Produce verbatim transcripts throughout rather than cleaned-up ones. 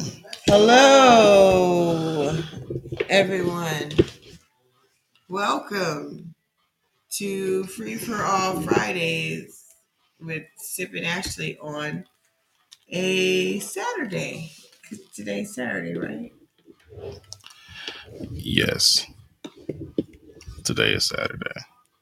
Hello, everyone. Welcome to Free for All Fridays with Sip and Ashley on a Saturday. 'Cause today's Saturday, right? Yes, today is Saturday.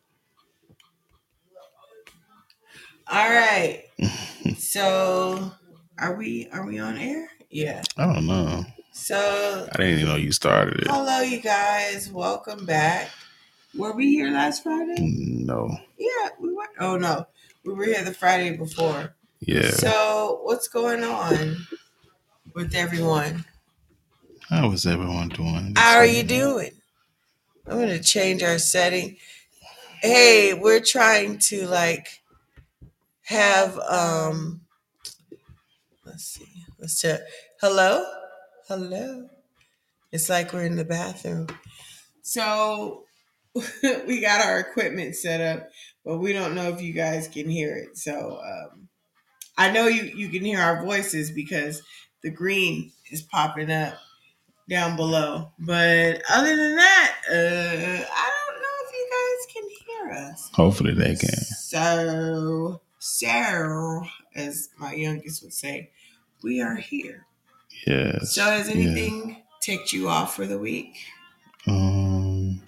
All right. So, are we are we on air? Yeah. I don't know. So, I didn't even know you started it. hello, you guys. Welcome back. Were we here last Friday? No. Yeah, we were. Oh no, we were here the Friday before. Yeah. So, what's going on with everyone? How is everyone doing How this are you evening? doing? I'm going to change our setting. Hey, we're trying to like have um let's see. Let's check. Hello? Hello. It's like we're in the bathroom. So, we got our equipment set up, but we don't know if you guys can hear it. So, um I know you you can hear our voices because the green is popping up down below. But other than that, uh, I don't know if you guys can hear us. Hopefully they can. So, so as my youngest would say, we are here. So, Yes. has Yeah. anything ticked you off for the week? Um.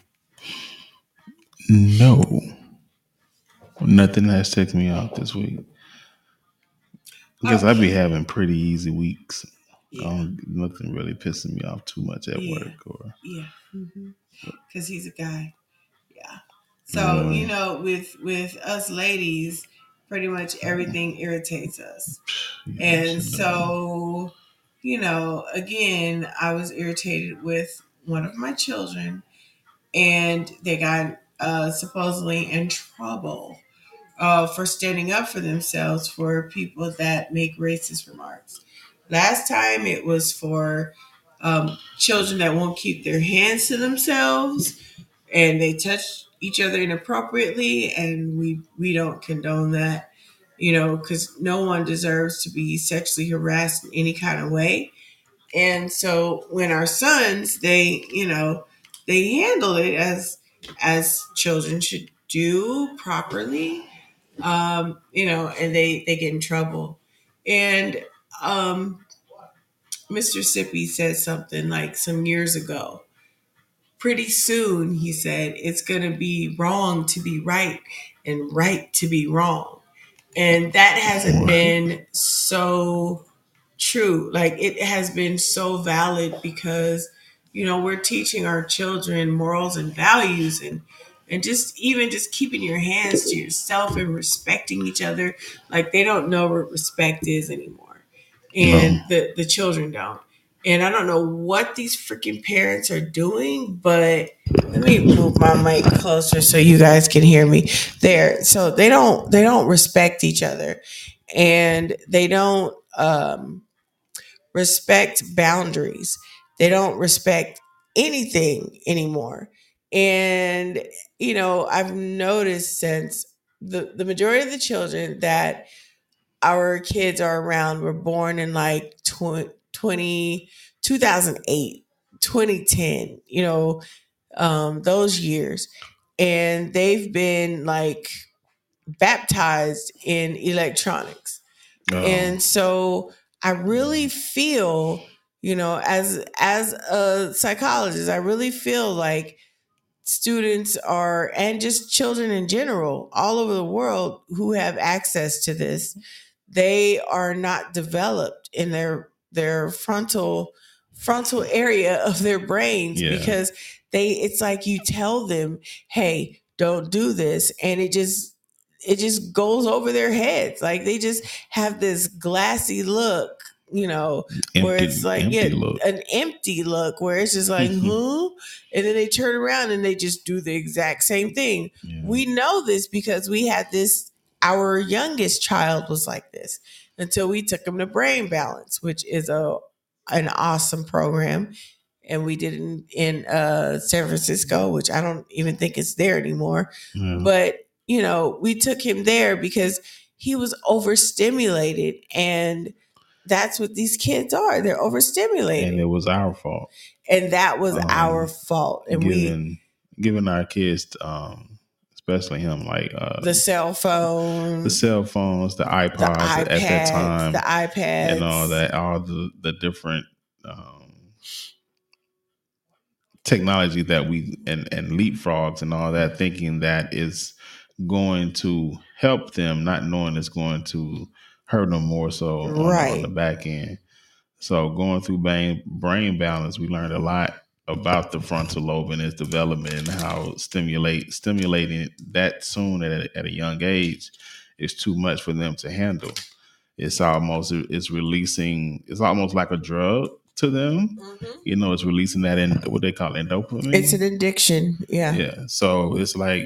No. Nothing has taken me off this week. Because I be Okay. having pretty easy weeks. Yeah. Um, nothing really pissing me off too much at Yeah. work or. Yeah. Because he's a guy. Yeah. So you Uh, know, with with us ladies, pretty much everything irritates us. yes, And it does. so, you know, again, I was irritated with one of my children, and they got uh, supposedly in trouble uh, for standing up for themselves for people that make racist remarks. Last time it was for um, children that won't keep their hands to themselves and they touch each other inappropriately, and we we don't condone that, you know, because no one deserves to be sexually harassed in any kind of way. And so when our sons, they, you know, they handle it as as children should do properly, um, you know, and they they get in trouble. And um, mister Sippy said something like some years ago. Pretty soon, he said, it's going to be wrong to be right and right to be wrong. And that hasn't What? been so true. Like it has been so valid because, you know, we're teaching our children morals and values, and and just even just keeping your hands to yourself and respecting each other. Like they don't know what respect is anymore. No. And the, the children don't. And I don't know what these freaking parents are doing, but let me move my mic closer so you guys can hear me there. So they don't they don't respect each other, and they don't um respect boundaries. They don't respect anything anymore. And, you know, I've noticed since the, the majority of the children that our kids are around were born in like twenty, twenty two thousand eight, twenty ten, you know, um, those years. And they've been like baptized in electronics. Oh. And so I really feel, you know, as as a psychologist, I really feel like students are, and just children in general all over the world who have access to this, they are not developed in their their frontal frontal area of their brains, Yeah. because they it's like you tell them, hey, don't do this, and it just it just goes over their heads. Like they just have this glassy look, you know, where it's Empty, like, yeah, empty look. an empty look where it's just like, huh? And then they turn around and they just do the exact same thing. Yeah. We know this because we had this, our youngest child was like this until we took him to Brain Balance, which is a an awesome program. And we did it in, in uh, San Francisco, which I don't even think it's there anymore. Yeah. But, you know, we took him there because he was overstimulated, and that's what these kids are. They're overstimulated. And it was our fault. And that was um, our fault. And giving we giving our kids, um, especially him, like uh, the cell phone, the cell phones, the iPods the iPads, at that time, the iPads, and all that, all the the different um, technology that we and and leapfrogs and all that, thinking that is going to help them, not knowing it's going to hurt them more so on, right. on the back end. So going through brain, brain balance, we learned a lot about the frontal lobe and its development and how stimulate stimulating that soon at a, at a young age is too much for them to handle. It's almost it's releasing. It's almost like a drug to them. Mm-hmm. You know, it's releasing that in what they call endorphin. It's an addiction. Yeah. Yeah. So it's like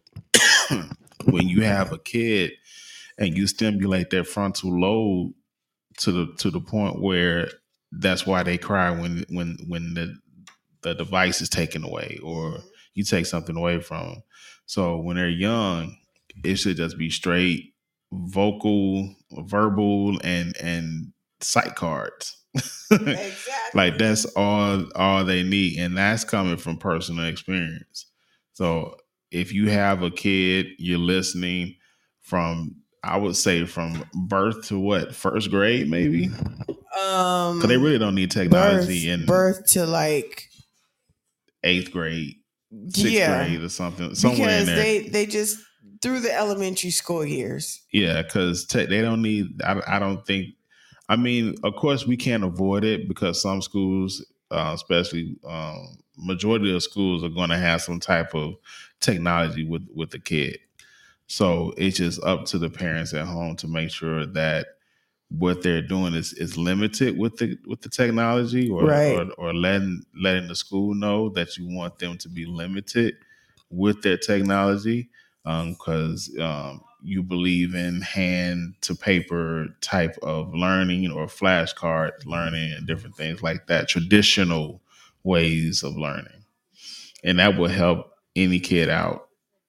when you have a kid and you stimulate their frontal lobe to the to the point where that's why they cry when when when the the device is taken away or you take something away from them. So when they're young, it should just be straight vocal, verbal, and and sight cards. Exactly. Like that's all all they need, and that's coming from personal experience. So if you have a kid, you're listening from, I would say from birth to what, first grade maybe. Um, because they really don't need technology birth, in birth to like eighth grade, sixth yeah. grade, or something. Somewhere because in there. they they just through the elementary school years. Yeah, because te- they don't need. I, I don't think. I mean, of course, we can't avoid it because some schools, uh, especially um, majority of schools, are going to have some type of technology with with the kid. So it's just up to the parents at home to make sure that what they're doing is is limited with the with the technology, or right. or, or letting letting the school know that you want them to be limited with their technology, because um, um, you believe in hand to paper type of learning or flashcard learning and different things like that, traditional ways of learning, and that will help any kid out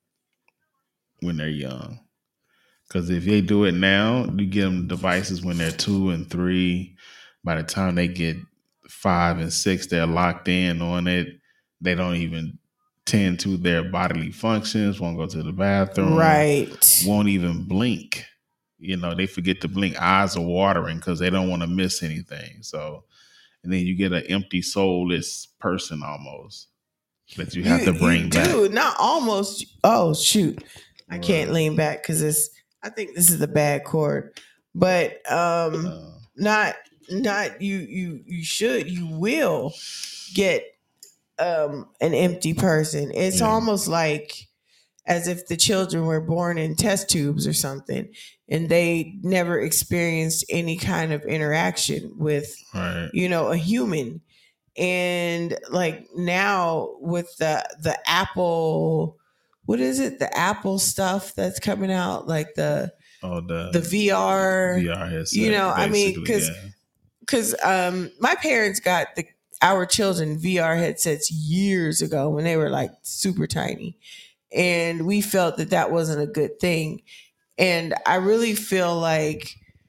when they're young. Because if they do it now, you give them devices when they're two and three. By the time they get five and six, they're locked in on it. They don't even tend to their bodily functions, won't go to the bathroom. Right. Won't even blink. You know, they forget to blink. Eyes are watering because they don't want to miss anything. So, and then you get an empty, soulless person almost that you have you, to bring you back. Do, not almost. Oh, shoot. I can't lean back because it's, I think this is the bad chord, but um, uh, not not you you you should you will get um an empty person. It's yeah. almost like as if the children were born in test tubes or something, and they never experienced any kind of interaction with right. you know a human. And like now with the the Apple. What is it? The Apple stuff that's coming out, like the oh, the, the V R, V R headset. You know, I mean, because because yeah. um, my parents got the our children V R headsets years ago when they were like super tiny, and we felt that that wasn't a good thing. And I really feel like,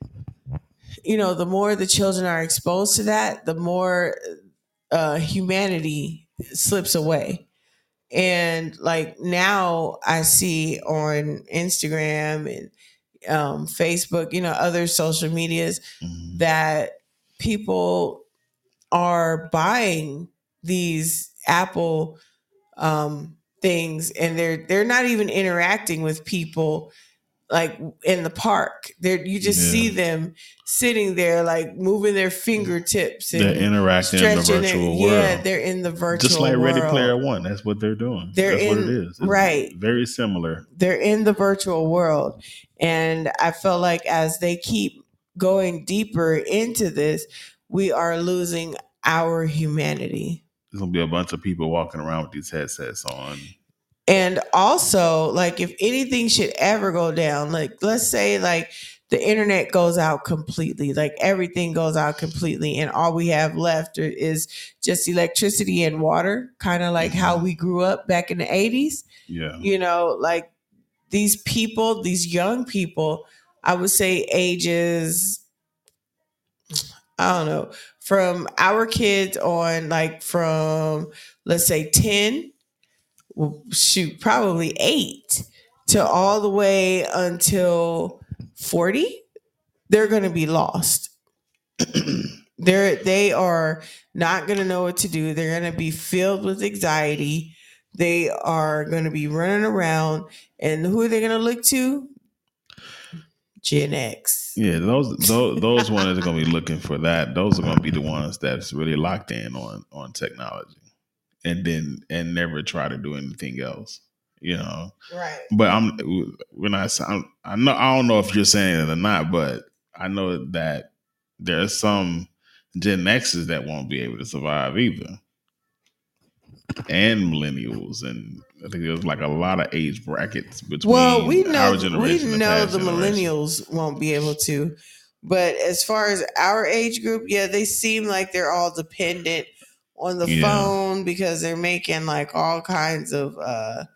you know, the more the children are exposed to that, the more uh, humanity slips away. And like now I see on Instagram and um, Facebook, you know, other social medias mm-hmm. that people are buying these Apple um, things, and they're they're not even interacting with people like in the park. They're, you just yeah. see them sitting there, like moving their fingertips. And they're interacting in the virtual their, world. Yeah, they're in the virtual just like world. Ready Player One. That's what they're doing. They're That's in, what it is. It's right. very similar. They're in the virtual world. And I feel like as they keep going deeper into this, we are losing our humanity. There's going to be a bunch of people walking around with these headsets on. And also, like, if anything should ever go down, like, let's say, like, the internet goes out completely, like, everything goes out completely, and all we have left is just electricity and water, kind of like mm-hmm. how we grew up back in the eighties. Yeah. You know, like, these people, these young people, I would say ages I don't know, from our kids on, like from, let's say ten, well, shoot, probably eight to all the way until forty, they're going to be lost. They're they are not going to know what to do. They're going to be filled with anxiety. They are going to be running around, and who are they going to look to? Gen X. Yeah, those those those ones are gonna be looking for that. Those are gonna be the ones that's really locked in on on technology, and then and never try to do anything else. You know, Right. but I'm when I sound I know I don't know if you're saying it or not, but I know that there's some Gen X's that won't be able to survive either, and millennials, and I think there's like a lot of age brackets Well, we between our know we generation and know past the generation. millennials won't be able to, but as far as our age group, yeah, they seem like they're all dependent on the Yeah. phone because they're making like all kinds of uh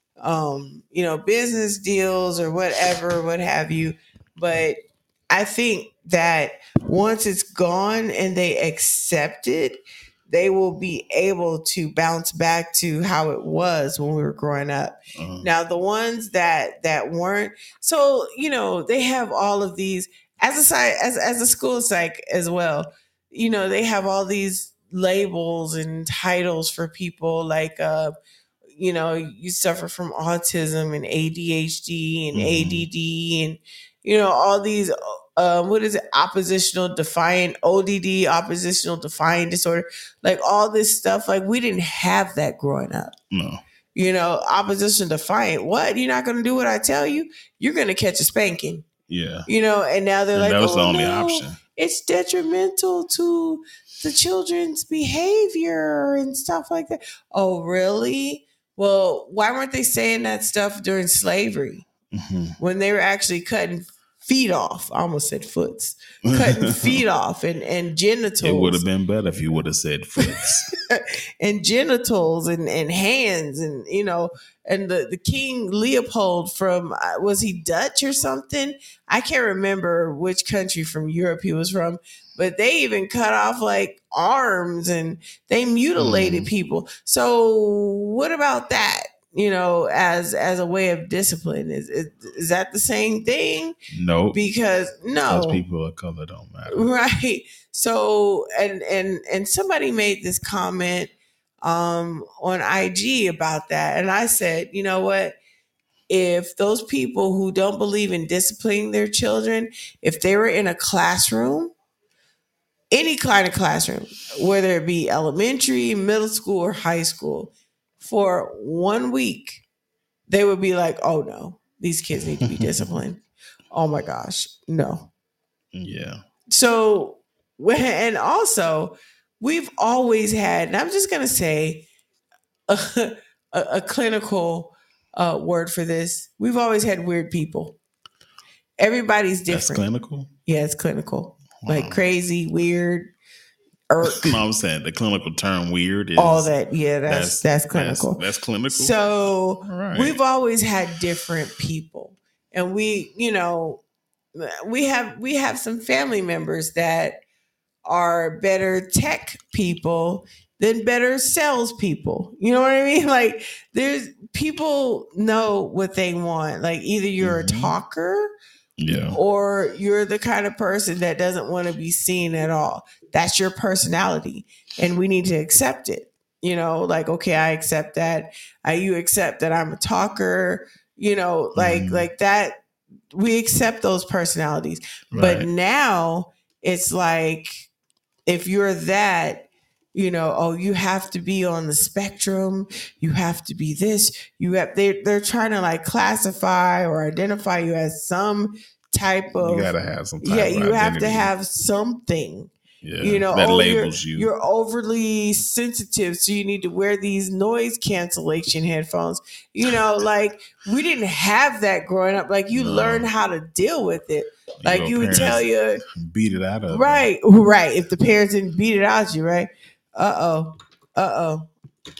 um you know business deals or whatever, what have you. But I think that once it's gone and they accept it, they will be able to bounce back to how it was when we were growing up. Uh, Now the ones that that weren't, so you know, they have all of these as a side as as a school psych as well. You know, they have all these labels and titles for people like uh you know, you suffer from autism and A D H D and mhm. A D D and, you know, all these, um, what is it, oppositional defiant, O D D, oppositional defiant disorder, like all this stuff. Like we didn't have that growing up. No. You know, opposition defiant. What? You're not going to do what I tell you? You're going to catch a spanking. Yeah. You know, and now they're And like, that was oh, the only no, option. it's detrimental to the children's behavior and stuff like that. Oh, really? Well, why weren't they saying that stuff during slavery Mhm. when they were actually cutting feet off? I almost said foots. Cutting feet off and, and genitals. It would have been better if you would have said foots. and genitals and, and hands and, you know, and the, the King Leopold from, uh, was he Dutch or something? I can't remember which country from Europe he was from, but they even cut off like arms and they mutilated Mhm. people. So what about that? You know, as as a way of discipline, is is, is that the same thing? Nope. Because Because no, people of color don't matter. right. So and and and somebody made this comment um on I G about that, and I said, you know what, if those people who don't believe in disciplining their children, if they were in a classroom, any kind of classroom, whether it be elementary, middle school, or high school, for one week, they would be like, oh no, these kids need to be disciplined. Oh my gosh, no. Yeah. So, and also, we've always had, and I'm just going to say a, a, a clinical uh, word for this. We've always had weird people. Everybody's That's different. clinical? Yeah, it's clinical. Wow. Like crazy, weird, irk. No, I'm saying the clinical term weird is all that. Yeah, that's that's, clinical. That's, that's clinical. So All right. we've always had different people, and we, you know, we have we have some family members that are better tech people than better salespeople. You know what I mean? Like there's people know what they want. Like either you're Mhm. a talker, Yeah. or you're the kind of person that doesn't want to be seen at all. That's your personality, and we need to accept it. You know, like okay, I accept that. I you accept that I'm a talker. You know, like Mhm. like that. We accept those personalities, but Right. now it's like if you're that, you know, oh, you have to be on the spectrum, you have to be this, you have they they're trying to like classify or identify you as some type of, You gotta have some type yeah, of you have to identity. have something. Yeah. You know, that oh, labels you're, you. you're overly sensitive, so you need to wear these noise cancellation headphones. You know, like we didn't have that growing up. Like you No. learn how to deal with it. Like Your you would tell parents you, beat it out of right, right. If the parents didn't beat it out you, right? Uh oh, uh oh.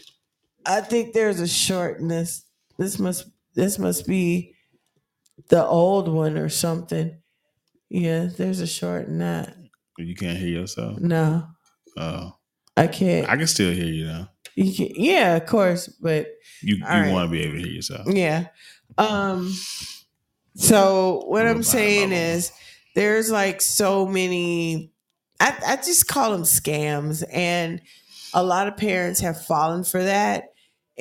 I think there's a short in this. This must this must be the old one or something. Yeah, there's a short in that. You can't hear yourself. No, Oh, I can't. I can still hear you now. You can, yeah, of course, but You all you right. want to be able to hear yourself. Yeah. Um. So what I'm Robotic saying level. is, there's like so many. I I just call them scams, and a lot of parents have fallen for that,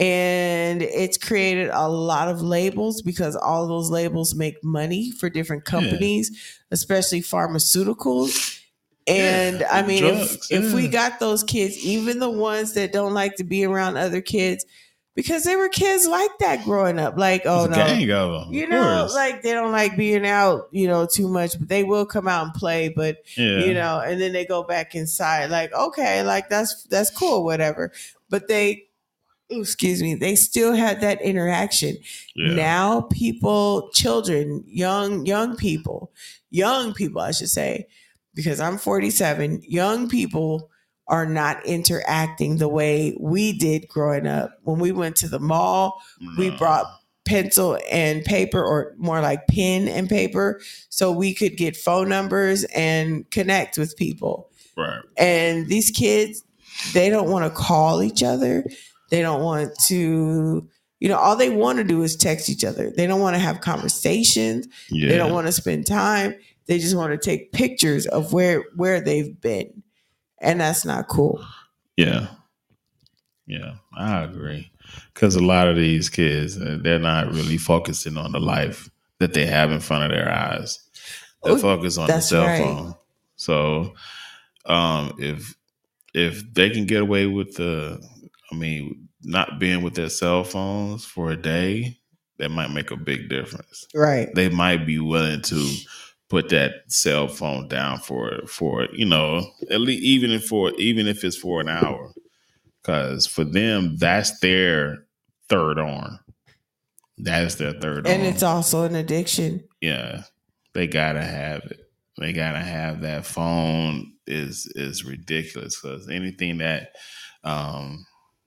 and it's created a lot of labels because all those labels make money for different Yeah. companies, especially pharmaceuticals. And Yeah. I mean, if Drugs. if we Yeah. got those kids, even the ones that don't like to be around other kids, because there were kids like that growing up, like, There's oh a no, gang of them, of you know, course. like they don't like being out, you know, too much, but they will come out and play, but you Yeah. know, and then they go back inside, like, okay, like that's that's cool, whatever. But they, ooh, excuse me, they still had that interaction. Yeah. Now people, children, young, young people, young people, I should say, because I'm forty-seven, young people are not interacting the way we did growing up. When we went to the mall, we No. brought pencil and paper, or more like pen and paper, so we could get phone numbers and connect with people. Right. And these kids, they don't want to call each other. They don't want to, you know, all they want to do is text each other. They don't want to have conversations. Yeah. They don't want to spend time. They just want to take pictures of where where they've been. And that's not cool. Yeah. Yeah. I agree. Because a lot of these kids, uh, they're not really focusing on the life that they have in front of their eyes. They're Oh, focused on the that's cell right. phone. So, um, if if they can get away with the, I mean, not being with their cell phones for a day, that might make a big difference. Right. They might be willing to put that cell phone down for for you know at least even if for even if it's for an hour, because for them that's their third arm. That is their third And arm. it's also an addiction. Yeah, they gotta have it. They gotta have that phone. Is is ridiculous because anything that um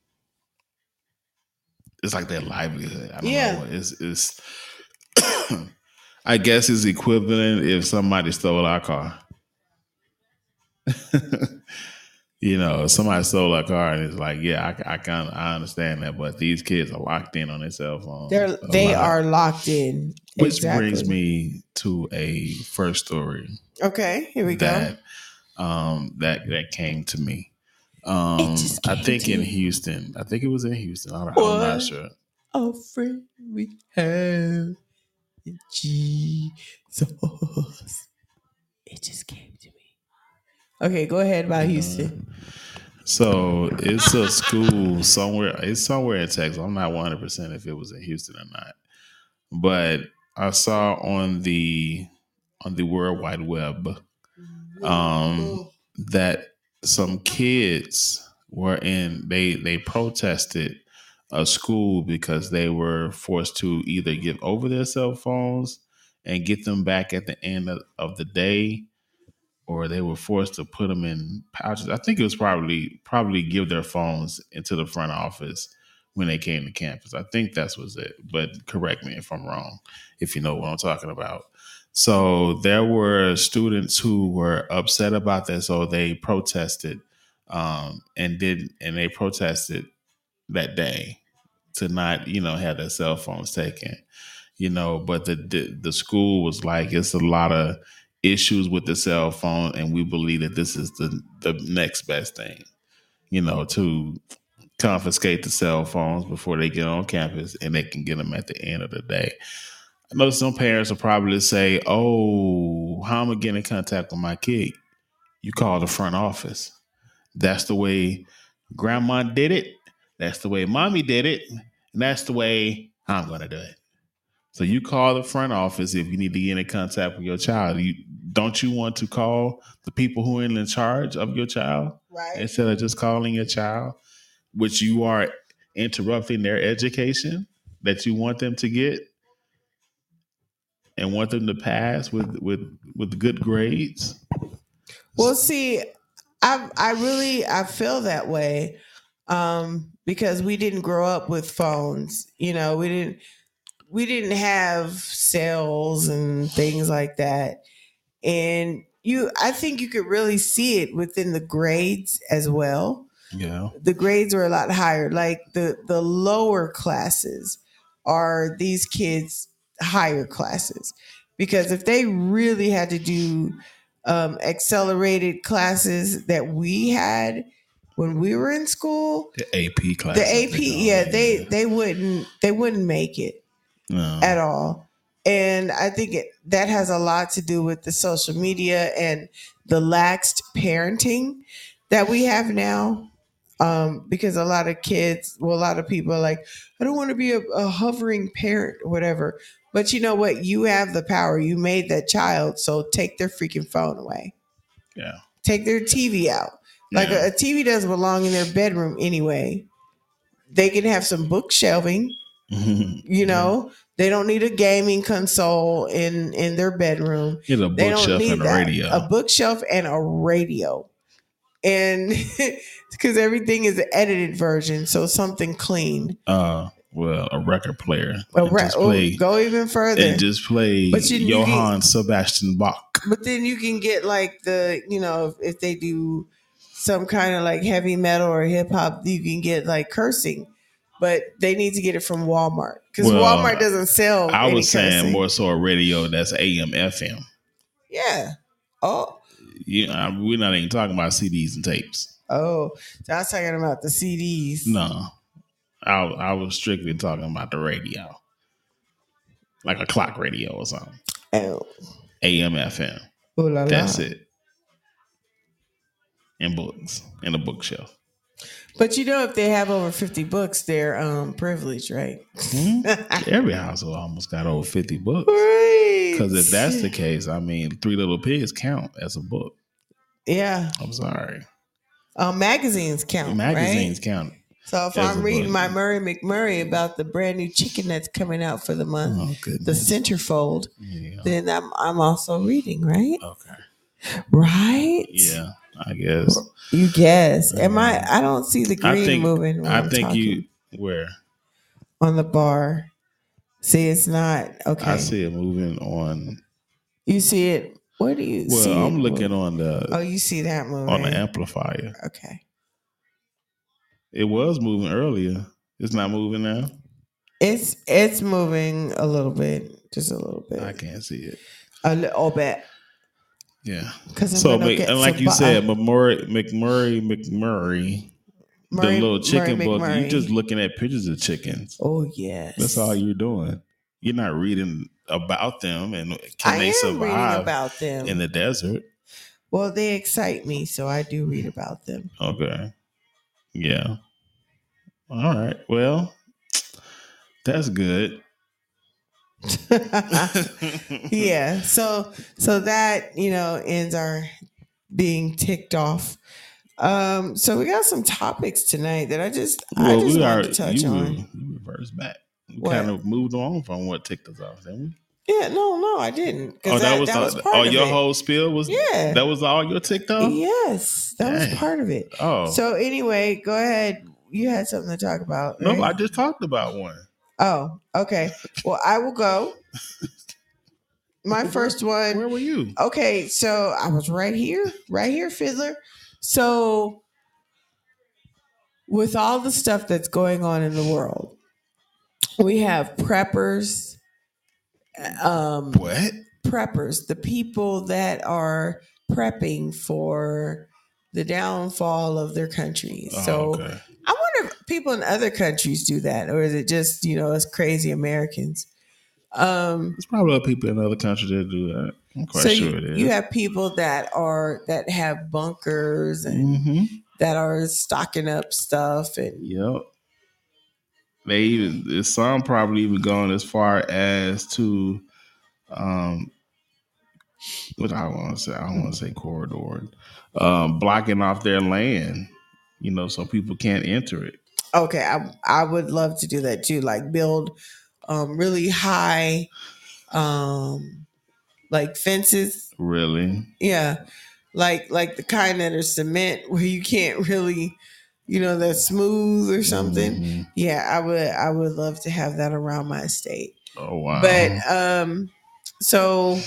it's like their livelihood. I don't Yeah. know. It's it's I guess it's equivalent if somebody stole our car. You know, somebody stole our car and it's like, yeah, I, I kind of I understand that, but these kids are locked in on their cell phones. They're a they lot. are locked in. Which Exactly. brings me to a first story Okay, here we that go. um that that came to me. Um, just I came think to in you. Houston. I think it was in Houston. I, I'm What not sure. a friend we have in Jesus. It just came to me. Okay, go ahead about Houston. So it's a school somewhere. It's somewhere in Texas. I'm not one hundred percent if it was in Houston or not. But I saw on the on the World Wide Web um, that some kids were in. They they protested a school because they were forced to either give over their cell phones and get them back at the end of, of the day, or they were forced to put them in pouches. I think it was probably probably give their phones into the front office when they came to campus. I think that was it. But correct me if I'm wrong, if you know what I'm talking about. So there were students who were upset about that, so they protested um, and did and they protested that day to not, you know, have their cell phones taken, you know, but the, the the school was like, it's a lot of issues with the cell phone, and we believe that this is the the next best thing, you know, to confiscate the cell phones before they get on campus, and they can get them at the end of the day. I know some parents will probably say, "Oh, how am I getting in contact with my kid?" You call the front office. That's the way grandma did it. That's the way mommy did it. And that's the way I'm going to do it. So you call the front office if you need to get in contact with your child. You don't you want to call the people who are in charge of your child, Right. instead of just calling your child, which you are interrupting their education that you want them to get and want them to pass with with with good grades. Well, see, I I really I feel that way um, because we didn't grow up with phones. You know, we didn't we didn't have cells and things like that. And you I think you could really see it within the grades as well. Yeah. The grades are a lot higher. Like the the lower classes are these kids' higher classes, because if they really had to do um, accelerated classes that we had when we were in school, The A P the classes. A P, yeah, they they wouldn't they wouldn't make it no. at all. And I think it, that has a lot to do with the social media and the laxed parenting that we have now. Um, because a lot of kids, well, a lot of people are like, I don't want to be a, a hovering parent or whatever. But you know what? You have the power. You made that child. So take their freaking phone away. Yeah. Take their T V out. Like yeah. a, a T V doesn't belong in their bedroom anyway. They can have some book shelving. You know, yeah. They don't need a gaming console in in their bedroom. Get a bookshelf and a that. radio. A bookshelf and a radio. And because everything is an edited version, so something clean. Uh, well, a record player. A re- just play, oh, go even further. And just play but you, Johann you can, Sebastian Bach. But then you can get like the, you know, if they do some kind of like heavy metal or hip hop, you can get like cursing. But they need to get it from Walmart, because well, Walmart doesn't sell. I any was saying cursing. More so a radio that's A M F M. Yeah. Oh. Yeah, we're not even talking about C Ds and tapes. Oh, so I was talking about the C Ds. No, I I was strictly talking about the radio, like a clock radio or something. Oh. A M F M. Ooh la la. That's it. And books and a bookshelf. But you know, if they have over fifty books, they're um, privileged, right? Mm-hmm. Every household almost got over fifty books. Right. Because if that's the case, I mean, Three Little Pigs count as a book. Yeah. I'm sorry. Um, magazines count. Magazines right? count. So if I'm reading book. my Murray McMurray about the brand new chicken that's coming out for the month, oh, the centerfold, yeah. then I'm I'm also reading, right? Okay. Right? Yeah. I guess you guess. Am um, I? I don't see the green I think, moving. I I'm think talking. you where on the bar. See, it's not okay. I see it moving on. You see it. Where do you well, see? Well, I'm it looking moving? on the. Oh, you see that moving on the amplifier. Okay. It was moving earlier. It's not moving now. It's it's moving a little bit, just a little bit. I can't see it. A little bit. Yeah. So, Mc, and like you bu- said, McMurray, McMurray, McMurray, Murray, the little chicken Murray, book. McMurray. You're just looking at pictures of chickens. Oh yes, that's all you're doing. You're not reading about them and can I they am survive reading about them in the desert. Well, they excite me, so I do read about them. Okay. Yeah. All right. Well, that's good. yeah so so that you know ends our being ticked off. Um so we got some topics tonight that I just well, I just we wanted are, to touch you, on. You reversed back. We what? kind of moved on from what ticked us off, didn't we? Yeah, no, no, I didn't. Oh, that, that was, that was part oh, of your it. whole spiel was yeah. That was all your ticked off? Yes, that Dang. was part of it. Oh, so anyway, go ahead. You had something to talk about. Right? No, I just just talked about one. Oh, okay. Well, I will go. My first one. Where were you? Okay, so I was right here, right here, Fiddler. So, with all the stuff that's going on in the world, we have preppers. Um, what? Preppers, the people that are prepping for the downfall of their countries. Oh, so, okay. I wonder if people in other countries do that, or is it just, you know, us crazy Americans? Um, There's probably other people in other countries that do that. I'm quite so sure you, it is. You have people that are that have bunkers and mm-hmm. that are stocking up stuff, and yep. They even some probably even gone as far as to, um, what I want to say. I don't want to say corridor, um, blocking off their land. You know, so people can't enter it. Okay, I I would love to do that too. Like build um, really high, um, like fences. Really? Yeah, like like the kind that are cement where you can't really, you know, that's smooth or something. Mm-hmm. Yeah, I would I would love to have that around my estate. Oh wow! But um, so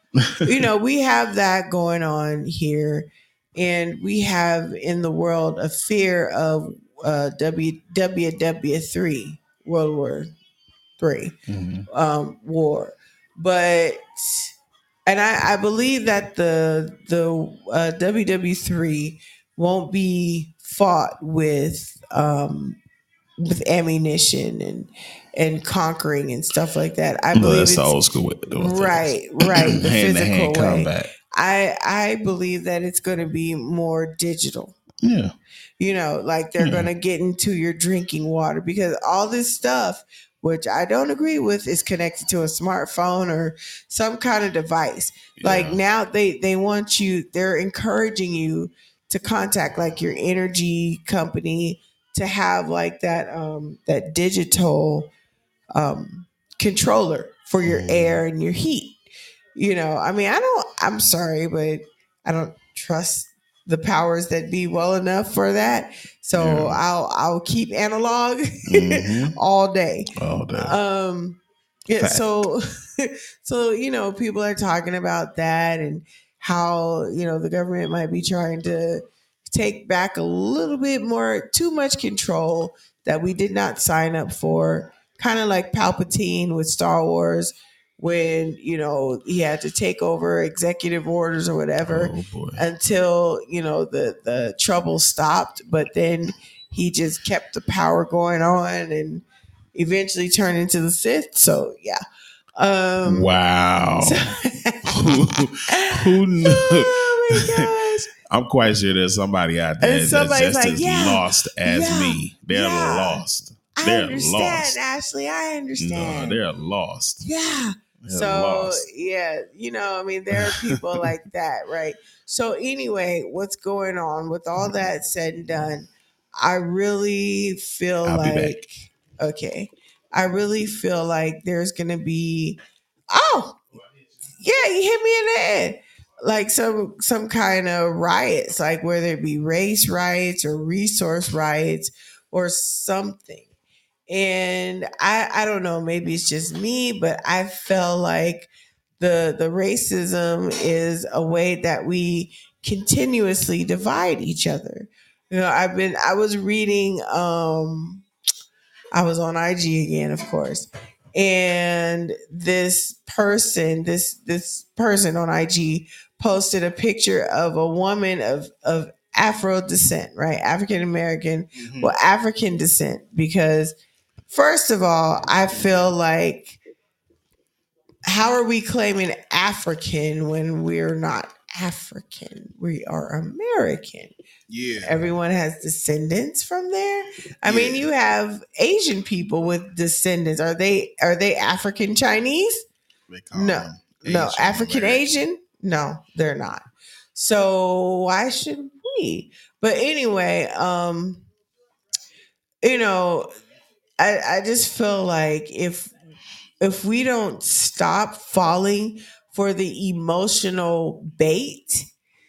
you know, we have that going on here, and we have in the world a fear of uh, W W W three, World War Three, Mhm. um, war, but and I, I believe that the the uh, W W three won't be fought with um, with ammunition and and conquering and stuff like that. I No, believe that's the it's old school way of doing right, right, things. the Hand to hand physical way. combat. I I believe that it's going to be more digital. Yeah. You know, like they're Yeah. going to get into your drinking water because all this stuff, which I don't agree with, is connected to a smartphone or some kind of device. Like Yeah. now they they want you, they're encouraging you to contact like your energy company to have like that um that digital um controller for your Mm. air and your heat. You know, I mean, I don't, I'm sorry, but I don't trust the powers that be well enough for that. So Yeah. I'll, I'll keep analog Mhm. all day. All day. Um, yeah. Fact. So, so, you know, people are talking about that and how, you know, the government might be trying to take back a little bit more, too much control that we did not sign up for. Kind of like Palpatine with Star Wars when you know he had to take over executive orders or whatever Oh boy. until you know the the trouble stopped, but then he just kept the power going on and eventually turned into the Sith. So yeah. Um, Wow. so who, who knew? oh my gosh. I'm quite sure there's somebody out there And that's somebody's just like, as yeah, lost as yeah, me. They're yeah. lost. I They're understand, lost. Ashley. I No, understand. they're lost. Yeah. They're So lost. yeah, you know, I mean, there are people like that, right? So anyway, what's going on with all that said and done? I really feel I'll be back. like okay, I really feel like there's gonna be oh yeah, you hit me in the head. Like some some kind of riots, like whether it be race riots or resource riots or something. And I I don't know, maybe it's just me, but I felt like the the racism is a way that we continuously divide each other. You know, I've been I was reading um I was on I G again, of course. And this person, this this person on I G posted a picture of a woman of of Afro descent, right? African American, Mhm. well, African descent, because first of all, I feel like how are we claiming African when we're not African? We are American. Yeah. Everyone has descendants from there. I Yeah. mean, you have Asian people with descendants. Are they are they African Chinese? They call No, them no. Asian African American. Asian? No, they're not. So why should we? But anyway, um, you know, I, I just feel like if if we don't stop falling for the emotional bait,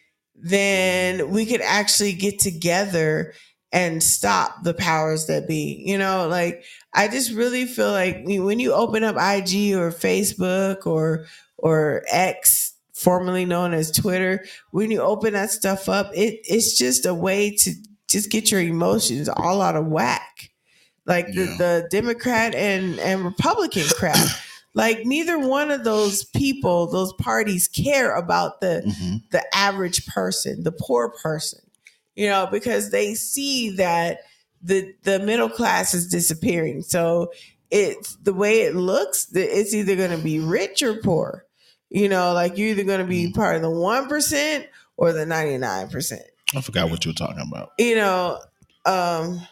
then we could actually get together and stop the powers that be. You know, like I just really feel like when you open up I G or Facebook or or X, formerly known as Twitter, when you open that stuff up, it it's just a way to just get your emotions all out of whack. Like the, Yeah. the Democrat and, and Republican crap. Like neither one of those people, those parties care about the Mhm. the average person, the poor person, you know, because they see that the the middle class is disappearing. So it's the way it looks, it's either going to be rich or poor. You know, like you're either going to be part of the one percent or the ninety-nine percent. I forgot what you were talking about. You know, um,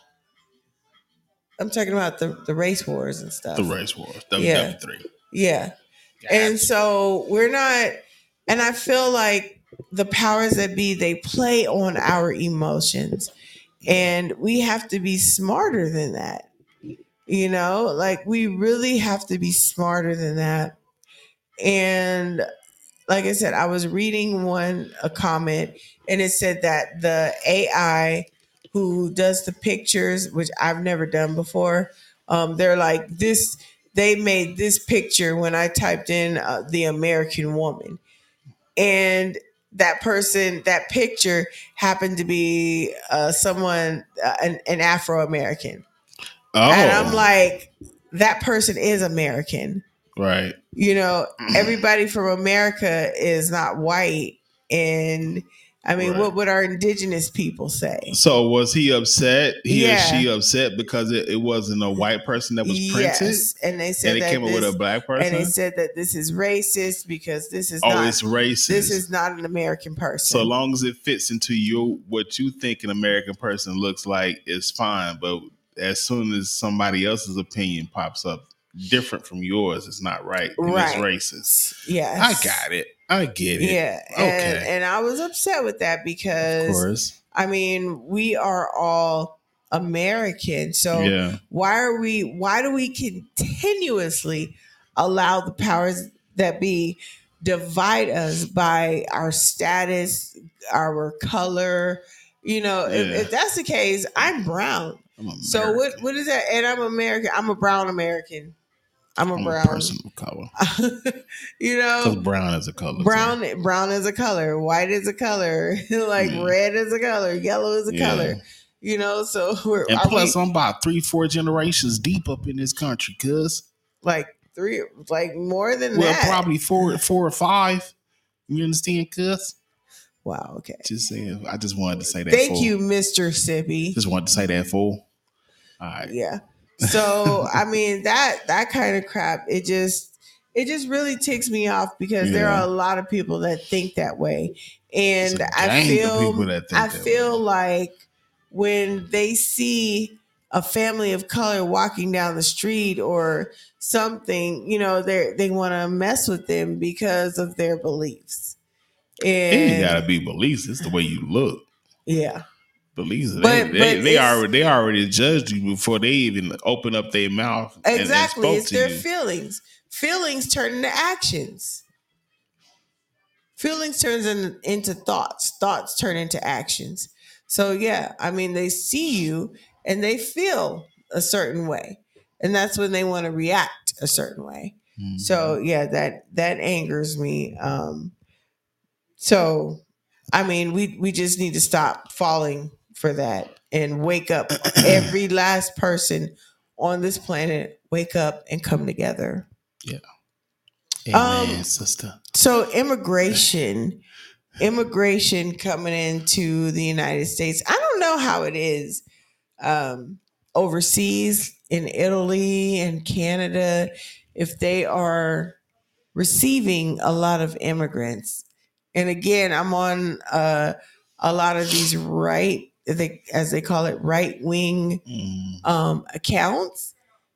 I'm talking about the, the race wars and stuff. The race wars. W Yeah. W three. Yeah. And so we're not, and I feel like the powers that be, they play on our emotions. And we have to be smarter than that. You know, like we really have to be smarter than that. And like I said, I was reading one, a comment, and it said that the A I who does the pictures, which I've never done before, um, they're like this, they made this picture when I typed in uh, the American woman. and that person, that picture happened to be uh, someone, uh, an, an Afro American. And I'm Oh, like, that person is American. right. You know, everybody from America is not white. And I mean, Right. what would our indigenous people say? So was he upset? He or Yeah. she upset because it, it wasn't a white person that was printed, Yes. And they said and it that came up this, with a black and they person. said that this is racist because this is Oh, not, it's racist. this is not an American person. So long as it fits into your what you think an American person looks like, it's fine. But as soon as somebody else's opinion pops up different from yours, it's not right. And Right. it's racist. Yes. I got it. I get it. Yeah. Okay. And, and I was upset with that Of because, course. I mean, we are all American. So Yeah. why are we, why do we continuously allow the powers that be divide us by our status, our color? You know, if, Yeah. if that's the case, I'm brown. I'm So American. what, what is that? And I'm American. I'm a brown American. I'm a I'm brown a person of color. You Because know, brown is a color. brown too. brown is a color, white is a color, like Yeah. red is a color, yellow is a Yeah. color. You know, so we're And are plus, we I'm about three, four generations deep up in this country, cuz. like three, like more than Well, that. probably four, four or five. You understand, cuz? Wow. Okay. Just saying. I just wanted to say that. Thank full. you, Mister Sippy. Just wanted to say that full. All right. Yeah. So I mean that that kind of crap. It just it just really ticks me off because there Yeah. are a lot of people that think that way, and It's a I gang of feel people that think I that feel way. like when they see a family of color walking down the street or something, you know, they they want to mess with them because of their beliefs. It ain't And gotta be beliefs. It's the way you look. yeah, Beliefs. They But- they, but they it's- already they already judged you before they even open up their mouth. and- and exactly. spoke It's to their you. feelings. Feelings turn into actions. Feelings turns in, into thoughts. Thoughts turn into actions. So yeah, I mean, they see you and they feel a certain way, and that's when they want to react a certain way. Mhm. So yeah, that that angers me. Um, so I mean, we we just need to stop falling for that and wake up. Every last person on this planet, wake up and come together. Amen, Um, sister. So immigration, immigration coming into the United States. I don't know how it is um, overseas in Italy and Canada if they are receiving a lot of immigrants. And again, I'm on uh, a lot of these right, they, as they call it, right wing Mm. um, accounts,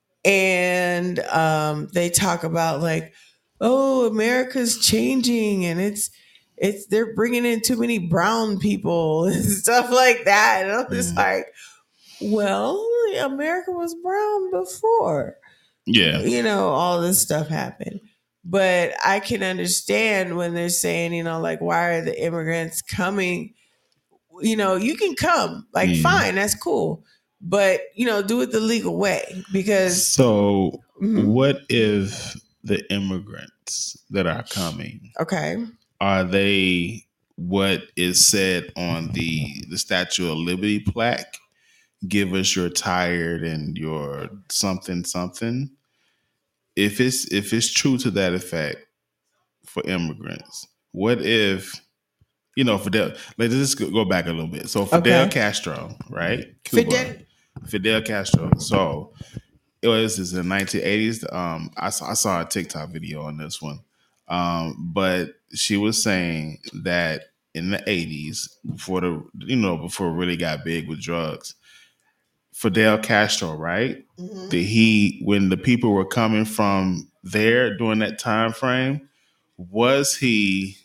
and um, they talk about like, oh, America's changing, and it's it's they're bringing in too many brown people and stuff like that. And I'm just Mm. like, well, America was brown before, Yeah. you know, all this stuff happened. But I can understand when they're saying, you know, like, why are the immigrants coming? You know, you can come, like, Mm. fine, that's cool. But, you know, do it the legal way because So, Mhm. what if the immigrants that are coming okay. are they what is said on the the Statue of Liberty plaque? Give us your tired and your something something. If it's if it's true to that effect for immigrants, what if you know Fidel? Let's just go go back a little bit. So Fidel Okay. Castro, right? Cuba. Fidel, Fidel Castro. So it was this in the nineteen eighties. Um, I saw, I saw a TikTok video on this one, um, but she was saying that in the eighties, before the you know before it really got big with drugs, Fidel Castro, right? Mhm. That he when the people were coming from there during that time frame, was he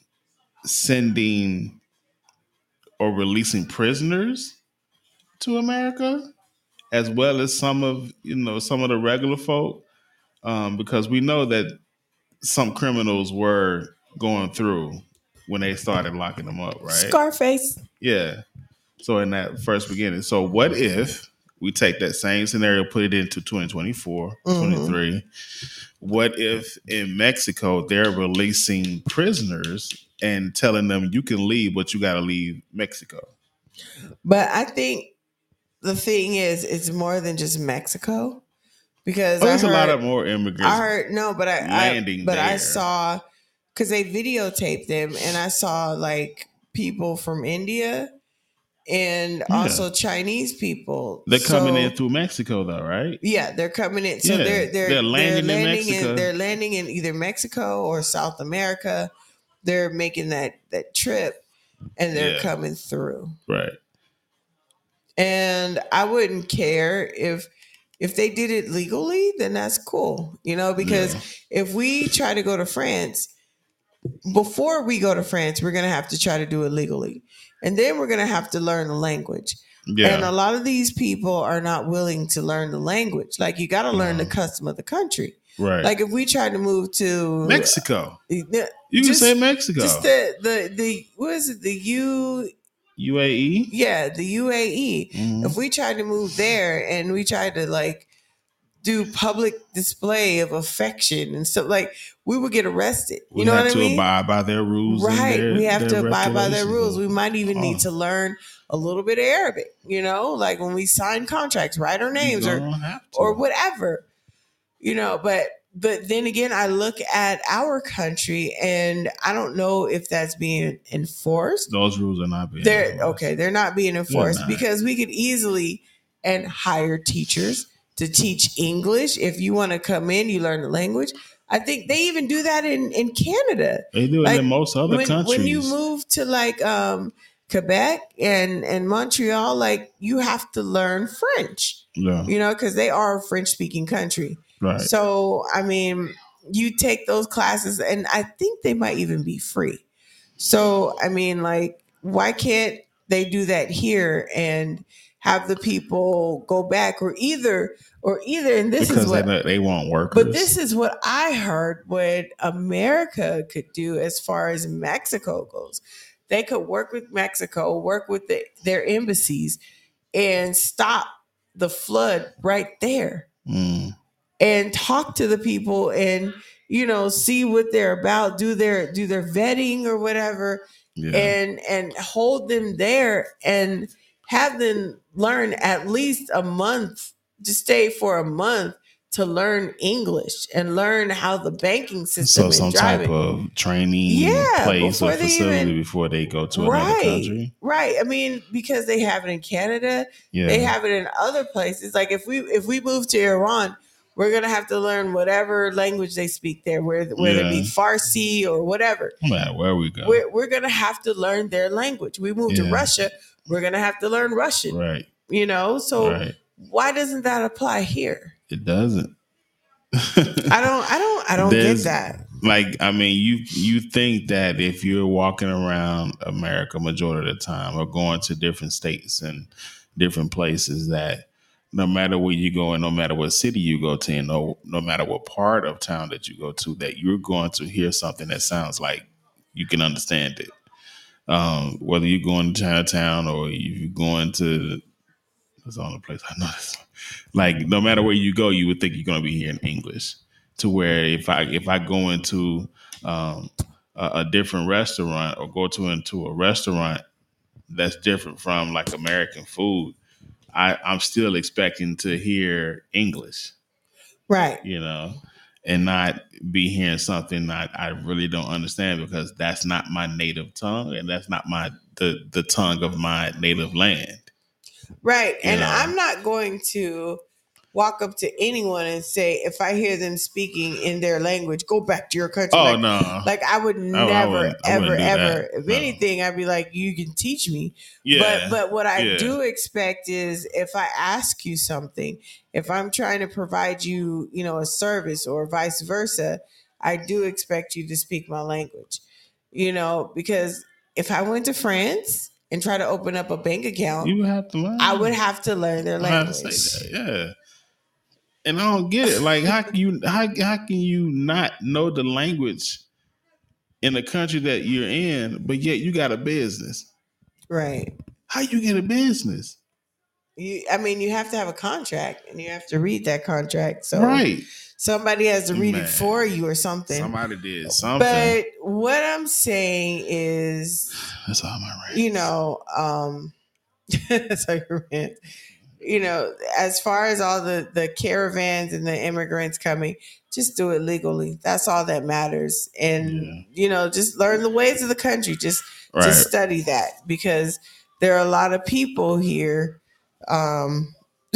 sending or releasing prisoners to America as well as some of you know some of the regular folk? Um, because we know that some criminals were going through when they started locking them up, right? Scarface. Yeah. So in that first beginning, so what if we take that same scenario, put it into twenty twenty-four, Mhm. twenty-three? What if in Mexico they're releasing prisoners and telling them you can leave, but you got to leave Mexico. But I think the thing is, it's more than just Mexico because Oh, I there's a lot heard, of more I immigrants heard no, but I, I landing but I there. saw because they videotaped them, and I saw like people from India and Yeah. also Chinese people. They're coming So in through Mexico, though, right? yeah, they're coming in. So Yeah, they're they're they're landing in they're landing Mexico. in they're landing in either Mexico or South America. They're making that that trip, and they're Yeah. coming through. Right. And I wouldn't care if if they did it legally, then that's cool, you know, because Yeah. if we try to go to France, before we go to France, we're going to have to try to do it legally. And then we're going to have to learn the language. Yeah. And a lot of these people are not willing to learn the language. Like you got to learn the Mhm. custom of the country. Right. Like if we tried to move to Mexico. uh, You can just- say Mexico. just the the the what is it? The U U A E. yeah, the U A E. Mhm. If we tried to move there and we tried to like do public display of affection and stuff, like we would get arrested. You We know have what I to mean? abide by their rules. and Right. their- we have their to abide by their regulations. rules. We might even need Oh. to learn a little bit of Arabic, you know, like when we sign contracts, write our names You or don't have to. or whatever. You know, but but then again, I look at our country and I don't know if that's being enforced. Those rules are not being They're enforced. okay, they're not being enforced not. because we could easily and hire teachers to teach English. If you want to come in, you learn the language. I think they even do that in, in Canada. They do it Like, in most other when, countries. when you move to like um, Quebec and, and Montreal, like you have to learn French, yeah. you know, because they are a French speaking country. Right. So, I mean, you take those classes and I think they might even be free. So, I mean, like, why can't they do that here and have the people go back or either, or either, and this because is what, they, they want workers. but this is what I heard what America could do as far as Mexico goes. They could work with Mexico, work with the, their embassies and stop the flood right there. Mm. And talk to the people and you know see what they're about, do their do their vetting or whatever, Yeah. and and hold them there and have them learn at least a month, just stay for a month to learn English and learn how the banking system So is some driving. type of training Yeah, place or before they facility even- before they go to another Right, country. right. I mean, because they have it in Canada, Yeah. they have it in other places. Like if we if we move to Iran, we're gonna have to learn whatever language they speak there, whether whether it be Yeah. Farsi or whatever. No matter where we go. We're we're gonna have to learn their language. We move to Yeah. Russia, we're gonna have to learn Russian. Right. You know, so Right. why doesn't that apply here? It doesn't. I don't I don't I don't There's- get that. Like, I mean, you you think that if you're walking around America majority of the time or going to different states and different places, that no matter where you go and no matter what city you go to and no, no matter what part of town that you go to, that you're going to hear something that sounds like you can understand it. Um, whether you're going to Chinatown or you're going to, that's the only place I know this. Like, no matter where you go, you would think you're going to be hearing English. To where if I if I go into um, a, a different restaurant or go to into a restaurant that's different from like American food, I, I'm still expecting to hear English, Right. you know, and not be hearing something I, I really don't understand because that's not my native tongue and that's not my the the tongue of my native land. Right. You And know. I'm not going to walk up to anyone and say, if I hear them speaking in their language, go back to your country. Oh like, no, like I would I never, wouldn't- I ever, wouldn't do ever. that. If No. anything, I'd be like, you can teach me. yeah, But but what I Yeah. do expect is if I ask you something, if I'm trying to provide you, you know, a service or vice versa, I do expect you to speak my language. You know, because if I went to France and try to open up a bank account, you would have to learn. I would have to learn their I have language. to say that, yeah. And I don't get it. Like, how can you how how can you not know the language in the country that you're in, but yet you got a business? Right. How you get a business? You, I mean, you have to have a contract and you have to read that contract. So Right. somebody has to read Man. it for you or something. Somebody did something. But what I'm saying is, that's all my rant. You know, um, that's how you rant. You know, as far as all the the caravans and the immigrants coming, just do it legally. That's all that matters. And Yeah. you know, just learn the ways of the country. Just Right. just study that, because there are a lot of people here um,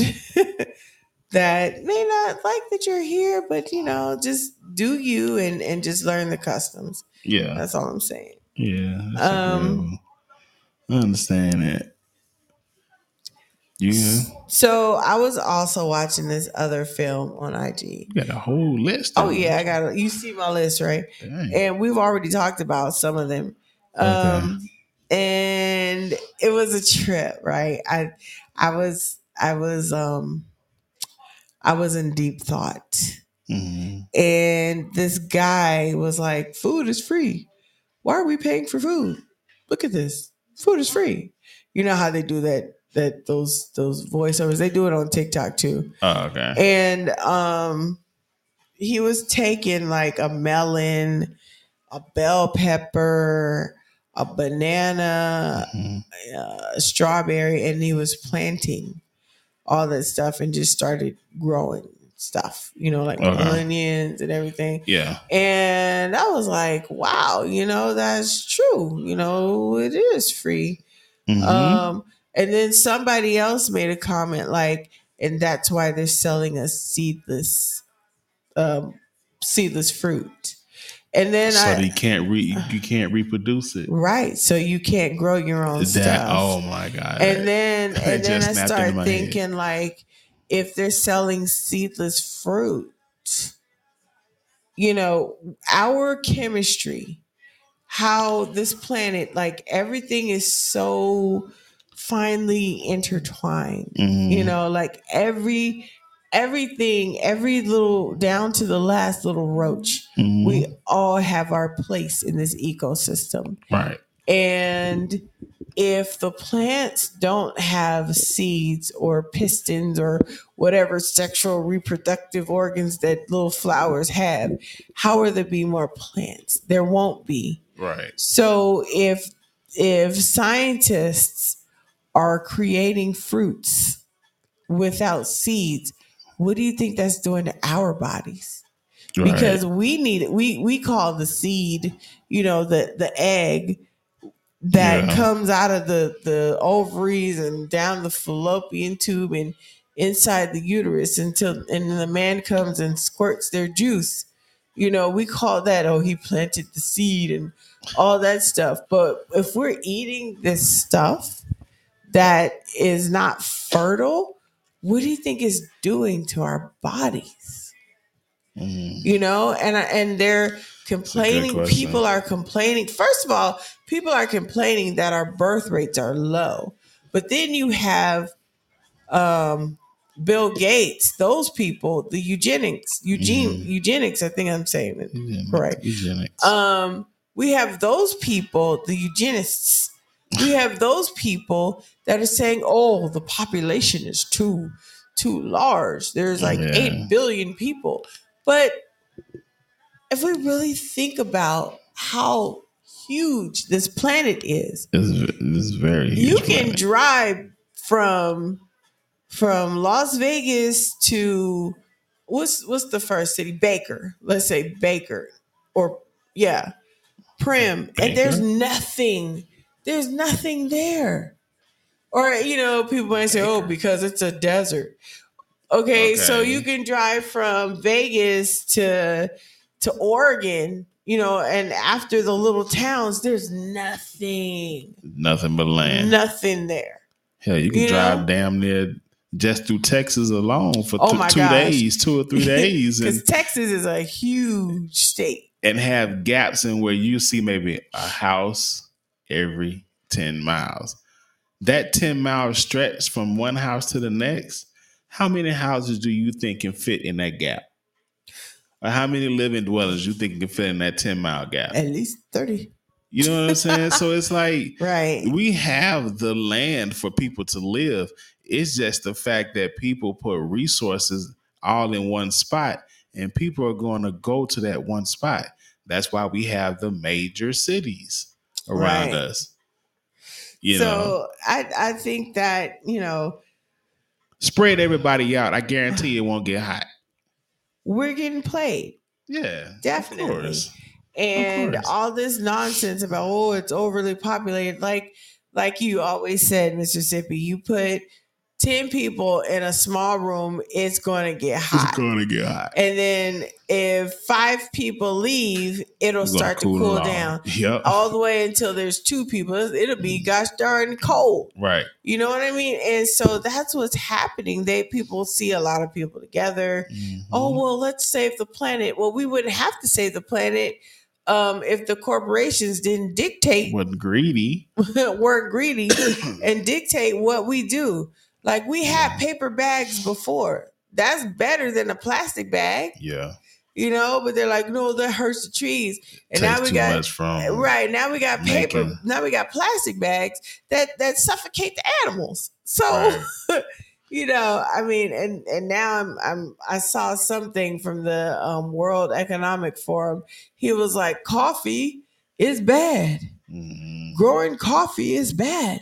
that may not like that you're here, but you know, just do you and and just learn the customs. Yeah. That's all I'm saying. Yeah. That's Um, I understand that. Yeah. So I was also watching this other film on I G. You got a whole list. Oh yeah, I got. A, you see my list, right? Dang. And we've already talked about some of them. Okay. Um, and it was a trip, right? I, I was, I was, um, I was in deep thought, Mm-hmm. and this guy was like, "Food is free. Why are we paying for food? Look at this. Food is free." You know how they do that? That those those voiceovers, they do it on TikTok too. Oh, okay. And um, he was taking like a melon, a bell pepper, a banana, Mm-hmm. uh, a strawberry, and he was planting all that stuff and just started growing stuff, you know, like Okay. onions and everything. Yeah. And I was like, wow, you know, that's true. You know, it is free. Mm-hmm. Um, and then somebody else made a comment like, and that's why they're selling us seedless, um, seedless fruit. And then so I, you can't re you can't reproduce it, right? So you can't grow your own that, stuff. Oh my god! And then That and then just I snapped started into my thinking head. like, if they're selling seedless fruit, you know, our chemistry, how this planet, like everything is so finely intertwined. Mhm. You know, like every everything, every little down to the last little roach, Mhm. we all have our place in this ecosystem. Right. And if the plants don't have seeds or pistons or whatever sexual reproductive organs that little flowers have, how are there be more plants? There won't be. Right. So if if scientists are creating fruits without seeds, what do you think that's doing to our bodies? Right. Because we need it. We we call the seed, you know, the the egg that Yeah. comes out of the the ovaries and down the fallopian tube and inside the uterus until and the man comes and squirts their juice. You know, we call that, oh, he planted the seed and all that stuff. But if we're eating this stuff that is not fertile, what do you think is doing to our bodies? Mm. You know, and and they're complaining. question. People are complaining. First of all, people are complaining that our birth rates are low, but then you have um, Bill Gates. Those people, the eugenics, Eugene, Mhm. eugenics. I think I'm saying it Eugenics. correct. Eugenics. Um, we have those people, the eugenists. We have those people that are saying, "Oh, the population is too too large. There's like Yeah. eight billion people." But if we really think about how huge this planet is, It's, it's very huge. you can planet. drive from from Las Vegas to what's what's the first city? Baker. Let's say Baker, or yeah, Prim, Baker? and there's nothing. There's nothing there. Or you know, people might say, "Oh, because it's a desert." Okay, so Okay. you can drive from Vegas to to Oregon, you know, and after the little towns, there's nothing, Nothing but land. nothing there. Hell, you can You drive know? damn near just through Texas alone for Oh two, my two gosh. days, two or three days, Because and Texas is a huge state. and have gaps in where you see maybe a house every ten miles. That ten mile stretch from one house to the next, how many houses do you think can fit in that gap? Or how many living dwellers you think can fit in that ten mile gap? At least thirty. You know what I'm saying? So it's like Right. we have the land for people to live. It's just the fact that people put resources all in one spot, and people are going to go to that one spot. That's why we have the major cities around Right. us. You know, So I I think that, you know, spread everybody out. I guarantee it won't get hot. we're getting played. Yeah, Definitely. Of course. And Of course. all this nonsense about, oh, it's overly populated. Like like you always said, Mississippi, you put ten people in a small room, it's going to get hot. It's going to get hot. And then if five people leave, it'll It's gonna start to cool cool it off. down. Yep. All the way until there's two people. It'll be gosh darn cold. Right. You know what I mean? And so that's what's happening. They people see a lot of people together. Mhm. Oh, well, let's save the planet. Well, we wouldn't have to save the planet um, if the corporations didn't dictate, wasn't greedy. weren't greedy, and dictate what we do. Like we had paper bags before. That's better than a plastic bag. Yeah. You know, but they're like, no, that hurts the trees. And Takes now we too got much from right now we got paper. making- Now we got plastic bags that that suffocate the animals. So Right. you know, I mean, and and now I'm I'm I saw something from the um, World Economic Forum. He was like, coffee is bad. Mhm. Growing coffee is bad.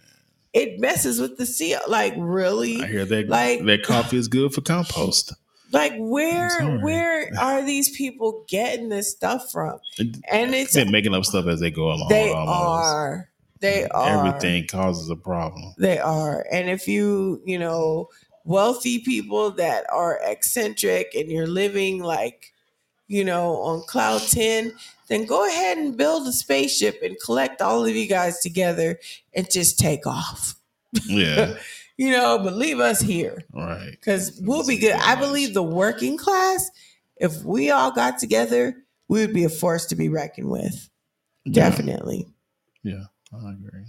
It messes with the sea. Like really? I hear that Like- that coffee is good for compost. Like I'm where sorry. where are these people getting this stuff from? It- And it's They're making up stuff as they go along. they almost. are they are Everything causes a problem. They are. And if you, you know, wealthy people that are eccentric and you're living like, you know, on cloud ten, then go ahead and build a spaceship and collect all of you guys together and just take off. Yeah. You know, but leave us here Right. because we'll be good. I believe the working class, if we all got together, we would be a force to be reckoned with. Yeah. Definitely. Yeah, I agree.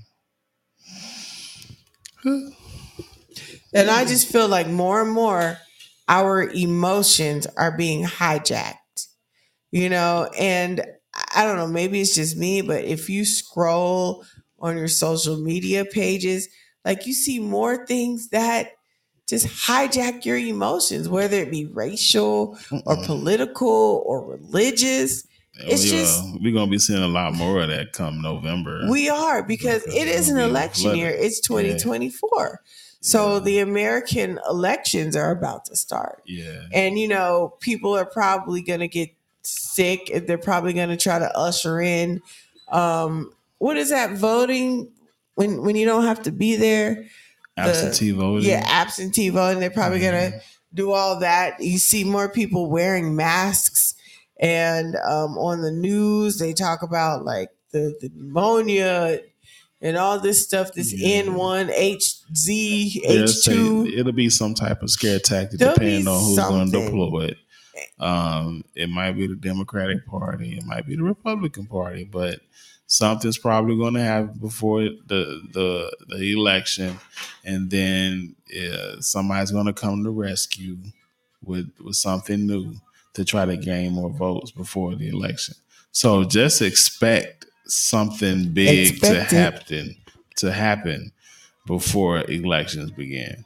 And I just feel like more and more our emotions are being hijacked, you know, and I don't know, maybe it's just me, but if you scroll on your social media pages, like you see more things that just hijack your emotions, whether it be racial or Mm-mm. political or religious. It's Yeah, just- we're gonna be seeing a lot more of that come November. We are because Because it it's is an gonna be election flooded. year. It's twenty twenty-four. So Yeah. the American elections are about to start. Yeah. And, you know, people are probably going to get sick. And they're probably going to try to usher in, um, what is that, voting when when you don't have to be there? Absentee voting. Yeah, absentee voting. They're probably going Mhm. to do all that. You see more people wearing masks. And um, on the news, they talk about like the, the pneumonia and all this stuff, this Yeah. N one, H Z, They'll say H two. it'll be some type of scare tactic There'll depending be on who's going to something. deploy it. Um, it might be the Democratic Party, it might be the Republican Party, but something's probably going to happen before the the the election, and then uh, somebody's going to come to rescue with with something new to try to gain more votes before the election. So just expect something big Expect to it. happen to happen before elections begin.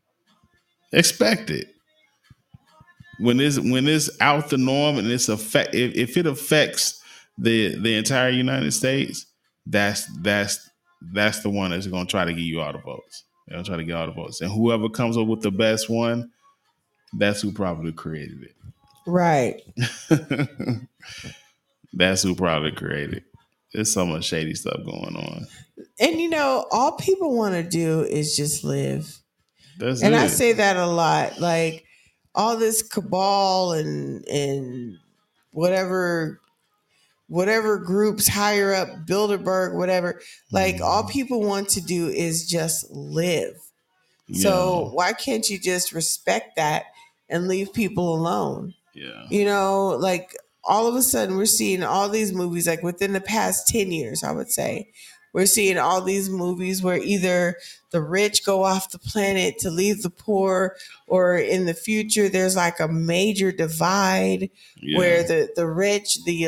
Expect it. When it's when it's out the norm and it's affect if, if it affects the the entire United States, that's that's that's the one that's gonna try to get you all the votes. They're gonna try to get all the votes. And whoever comes up with the best one, that's who probably created Right. it. That's who probably created it. There's so much shady stuff going on. And you know, all people want to do is just live. That's And it. I say that a lot. Like all this cabal and and whatever whatever groups higher up, Bilderberg, whatever, like Mhm. all people want to do is just live. So why can't you just respect that and leave people alone? yeah, You know, like all of a sudden we're seeing all these movies, like within the past ten years, I would say, we're seeing all these movies where either the rich go off the planet to leave the poor, or in the future, there's like a major divide yeah. where the, the rich, the, uh,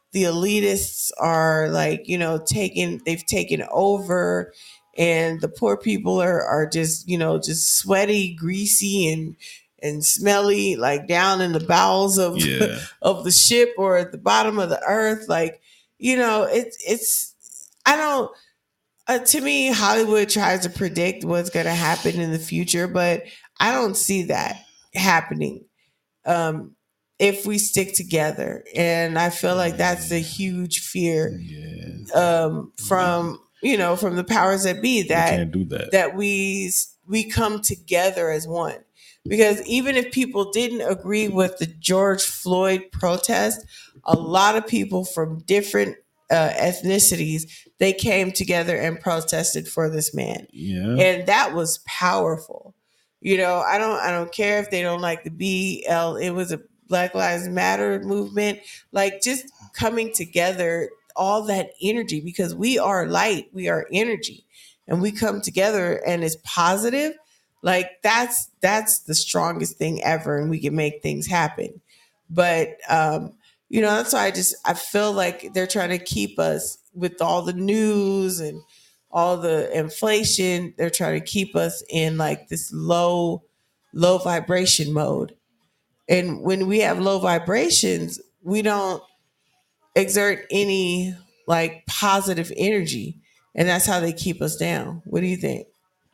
the elitists are like, you know, taking they've taken over, and the poor people are are just, you know, just sweaty, greasy, and and smelly, like down in the bowels of Yeah. of the ship or at the bottom of the earth. Like, you know, it's it's I don't uh, to me, Hollywood tries to predict what's going to happen in the future, but I don't see that happening um, if we stick together. And I feel like that's the Yeah. huge fear Yeah. um, from you know from the powers that be, We that can't do that. that we we come together as one. Because even if people didn't agree with the George Floyd protest, a lot of people from different uh, ethnicities, they came together and protested for this man, Yeah. and that was powerful. You know, I don't I don't care if they don't like the B L. It was a Black Lives Matter movement. Like, just coming together, all that energy, because we are light, we are energy, and we come together and it's positive. Like, that's that's the strongest thing ever, and we can make things happen. But um, you know, that's why I just I feel like they're trying to keep us with all the news and all the inflation. They're trying to keep us in like this low, low vibration mode. And when we have low vibrations, we don't exert any like positive energy. And that's how they keep us down. What do you think?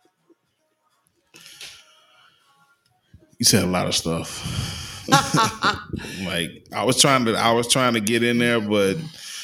You said a lot of stuff. Like I was trying to, I was trying to get in there, but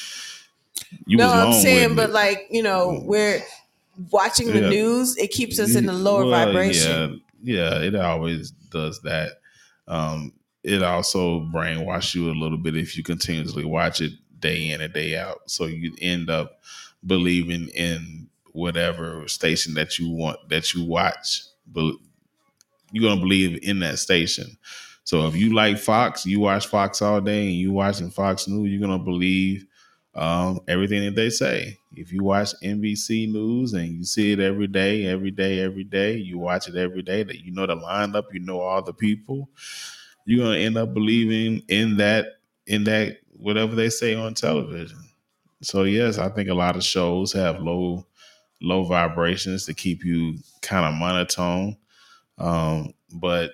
you No, was I'm long with saying, but it. like, you know, we're watching the Yeah. news, it keeps us in a lower Well, yeah, vibration. yeah. It always does that. Um, it also brainwash you a little bit if you continuously watch it day in and day out. So you end up believing in whatever station that you want that you watch. But you're gonna believe in that station. So if you like Fox, you watch Fox all day, and you watching Fox News, you're gonna believe um, everything that they say. If you watch N B C News and you see it every day, every day, every day, you watch it every day, that you know the lineup, you know all the people, you're gonna end up believing in that in that whatever they say on television. So yes, I think a lot of shows have low low vibrations to keep you kind of monotone. Um, but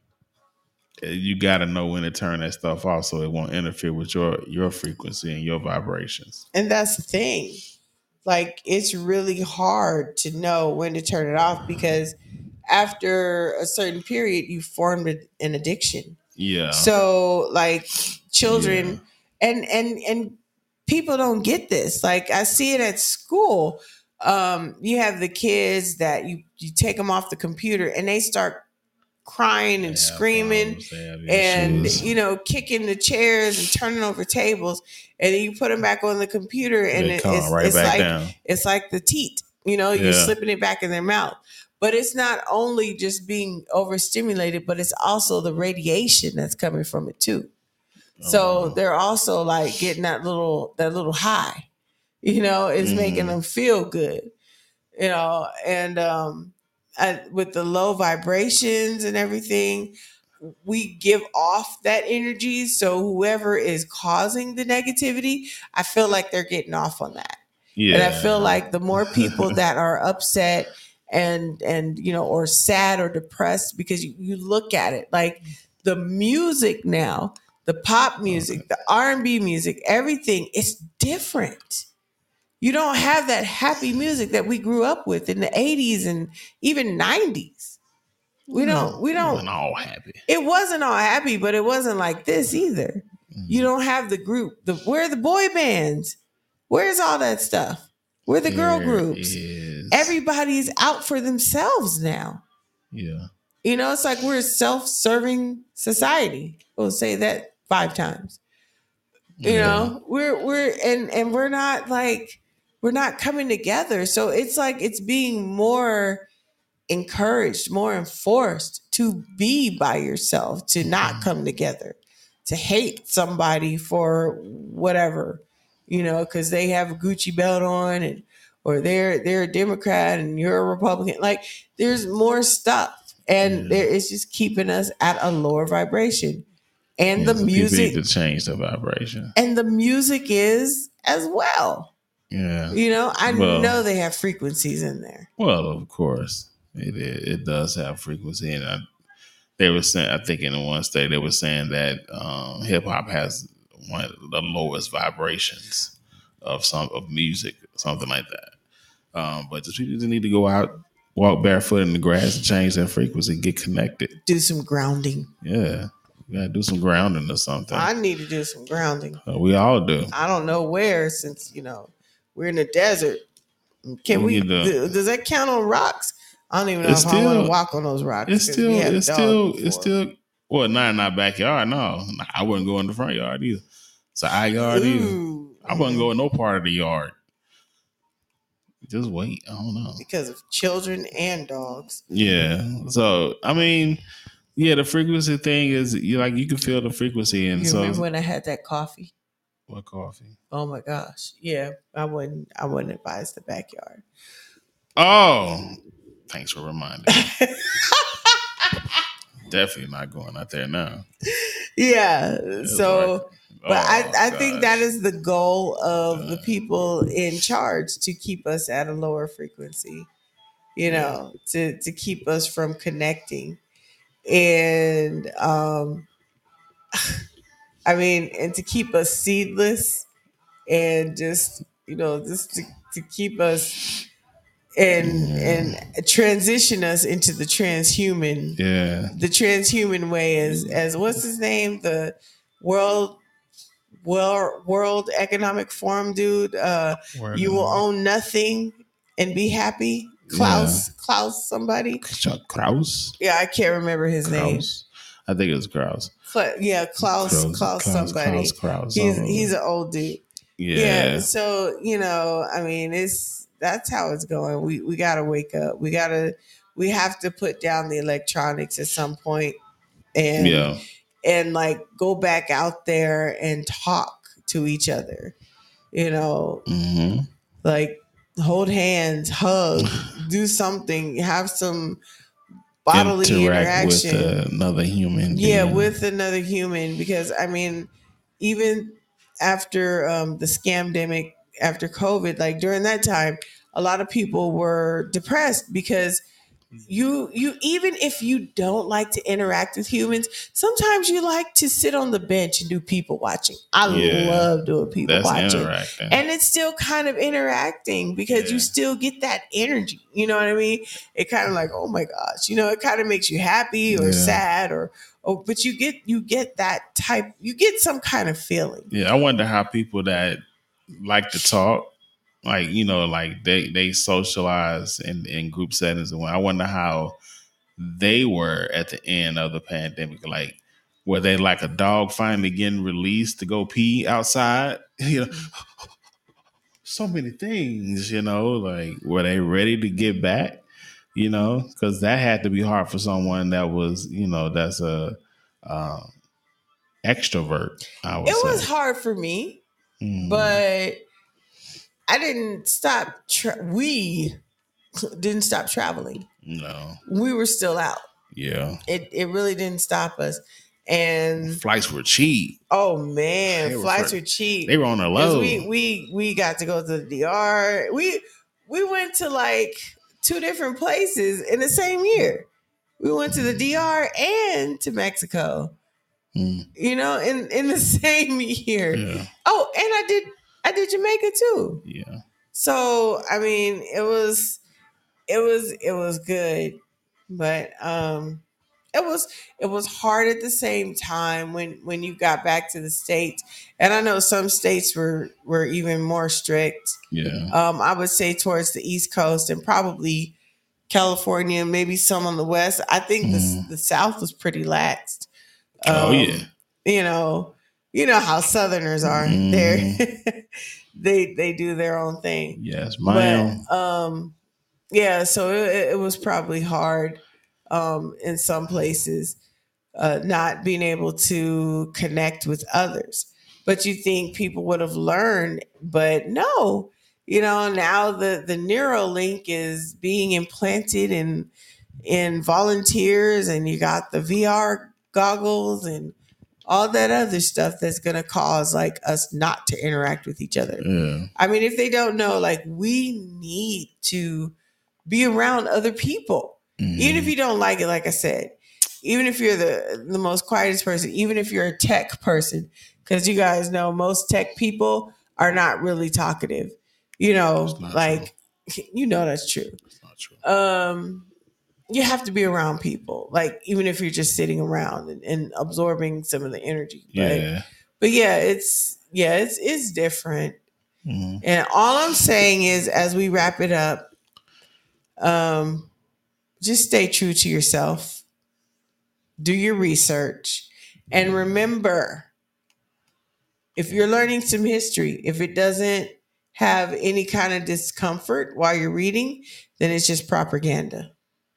you got to know when to turn that stuff off so it won't interfere with your your frequency and your vibrations. And that's the thing. Like, it's really hard to know when to turn it off, because after a certain period you formed an addiction. Yeah, So like, yeah, children and and and people don't get this. Like, I see it at school. Um you have the kids that you you take them off the computer and they start crying and they have screaming problems. They have and, issues. you know, kicking the chairs and turning over tables, and then you put them back on the computer and They it, come it's right it's back like down. it's like the teat, you know, you're Yeah, slipping it back in their mouth. But it's not only just being overstimulated, but it's also the radiation that's coming from it too. So um, they're also like getting that little that little high, you know, it's making mhm. them feel good, you know. And um I, with the low vibrations and everything, we give off that energy. So whoever is causing the negativity, I feel like they're getting off on that. And I feel Yeah, like the more people that are upset and and you know, or sad or depressed, because you, you look at it like the music now, the pop music, the R and B music, everything is different. You don't have that happy music that we grew up with in the eighties and even nineties. We don't we we don't went all happy. It wasn't all happy, but it wasn't like this either. You Mhm. don't have the group. The Where are the boy bands? Where's all that stuff? Where are the girl There groups? is, Everybody's out for themselves now. yeah, You know, it's like we're a self-serving society. We'll say that five times. You yeah, know, we're we're and and we're not like we're not coming together. So it's like it's being more encouraged, more enforced to be by yourself, to not come together, to hate somebody for whatever, you know, because they have a Gucci belt on, and or they're they're a Democrat and you're a Republican. Like, there's more stuff, and yeah. there, it's just keeping us at a lower vibration. And Yeah, the so people need music to change the vibration. and the music is as well. Yeah. You know, I Well- know they have frequencies in there. Well, of course, it it, it does have frequency, and I, they were saying, I think in one state they were saying that um, hip hop has one of the lowest vibrations of some of music, something like that. Um, but just people just need to go out, walk barefoot in the grass, and change their frequency, get connected. Do some grounding. Yeah, you gotta do some grounding or something. I need to do some grounding. Uh, we all do. I don't know where, since you know we're in the desert. Can We we? need to- th- does that count on rocks? I don't even know It's if I want still- to walk on those rocks. It's 'cause still, we had it's dogs still, before. it's still. Well, not in our backyard. No, Nah, I wouldn't go in the front yard either. It's an eye yard either. Ooh, I wouldn't go in no part of the yard. Just wait. I don't know. because of children and dogs. Yeah. So I mean, yeah, the frequency thing is you like you can feel the frequency, and You so remember when I had that coffee? what coffee? Oh my gosh! Yeah, I wouldn't. I wouldn't advise the backyard. Oh, thanks for reminding me. Definitely not going out there now. Yeah. It's So, like- but oh, I, I think that gosh. is the goal of the people in charge, to keep us at a lower frequency. You know, to to keep us from connecting, and um, I mean, and to keep us seedless, and just you know, just to, to keep us and and transition us into the transhuman. Yeah. The transhuman way is as what's his name, the world world world economic forum dude. Uh, Word you of will mouth. own nothing and be happy. Klaus Klaus somebody. Chuck Kraus. Yeah, I can't remember his name. Kraus. I think it's Kraus. Cla- yeah, Klaus Klaus, somebody. Klaus, Kraus. He's Oh. he's an old dude. yeah. Yeah. So, you know, I mean, it's that's how it's going. We we gotta wake up. We gotta we have to put down the electronics at some point and Yeah. and like go back out there and talk to each other. You know, hmm like hold hands, hug, do something, have some bodily Interact with interaction. uh, another human. Yeah, being. with another human, because I mean, even after um, the scamdemic, after COVID, like during that time, a lot of people were depressed because you you even if you don't like to interact with humans, sometimes you like to sit on the bench and do people watching. I Yeah. love doing people That's watching. interacting. And it's still kind of interacting because Yeah. you still get that energy. You know what I mean? It kind of like, oh my gosh, you know, it kind of makes you happy or Yeah. sad or oh, but you get you get that type, you get some kind of feeling. Yeah, I wonder how people that like to talk, like you know, like they they socialize in in group settings, and I wonder how they were at the end of the pandemic. Like, were they like a dog finally getting released to go pee outside? You know, so many things. You know, like were they ready to get back? You know, because that had to be hard for someone that was, you know, that's a uh, extrovert. I would It say. was hard for me, Mm. but I didn't stop. Tra- we didn't stop traveling. No. We were still out. Yeah. It it really didn't stop us. And Flights were cheap. oh man, They were flights for- were cheap. They were on the 'Cause low. We we we got to go to the D R. We we went to like two different places in the same year. We went to the D R and to Mexico. Mm, You know, in in the same year. yeah. Oh, and I did I did Jamaica too. Yeah. So I mean, it was it was it was good, but um, it was it was hard at the same time when when you got back to the states. And I know some states were were even more strict. Yeah. Um, I would say towards the East Coast and probably California, maybe some on the West. I think the Mhm. the South was pretty laxed. Oh, Um, yeah. you know, you know how Southerners are. Mhm. They're they they do their own thing. Yes, ma'am. But um, yeah, so it, it was probably hard um, in some places, uh, not being able to connect with others. But you think people would have learned, but no. You know, now the the Neuralink is being implanted in in volunteers, and you got the V R goggles, and all that other stuff that's going to cause like us not to interact with each other. Yeah. I mean, if they don't know, like we need to be around other people. Mm-hmm. Even if you don't like it, like I said, even if you're the, the most quietest person, even if you're a tech person, because you guys know most tech people are not really talkative. You know, like, true. You know that's true. That's not true. Um, you have to be around people, like even if you're just sitting around and, and absorbing some of the energy. But, yeah. But yeah, it's yeah, it's it's different. Mm-hmm. And all I'm saying is, as we wrap it up, um, just stay true to yourself. Do your research, and remember, if you're learning some history, if it doesn't have any kind of discomfort while you're reading, then it's just propaganda.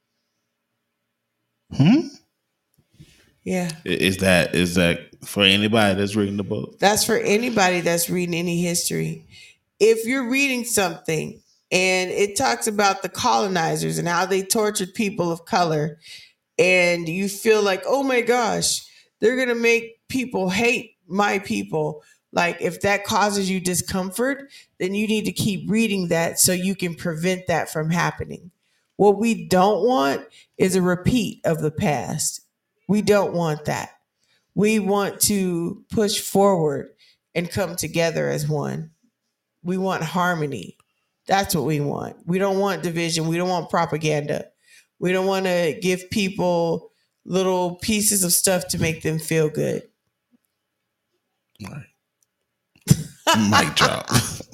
Hmm. Yeah. Is that is that for anybody that's reading the book? That's for anybody that's reading any history. If you're reading something and it talks about the colonizers and how they tortured people of color, and you feel like, oh my gosh, they're going to make people hate my people. Like if that causes you discomfort, then you need to keep reading that so you can prevent that from happening. What we don't want is a repeat of the past. We don't want that. We want to push forward and come together as one. We want harmony. That's what we want. We don't want division. We don't want propaganda. We don't want to give people little pieces of stuff to make them feel good. Right. Mic drop.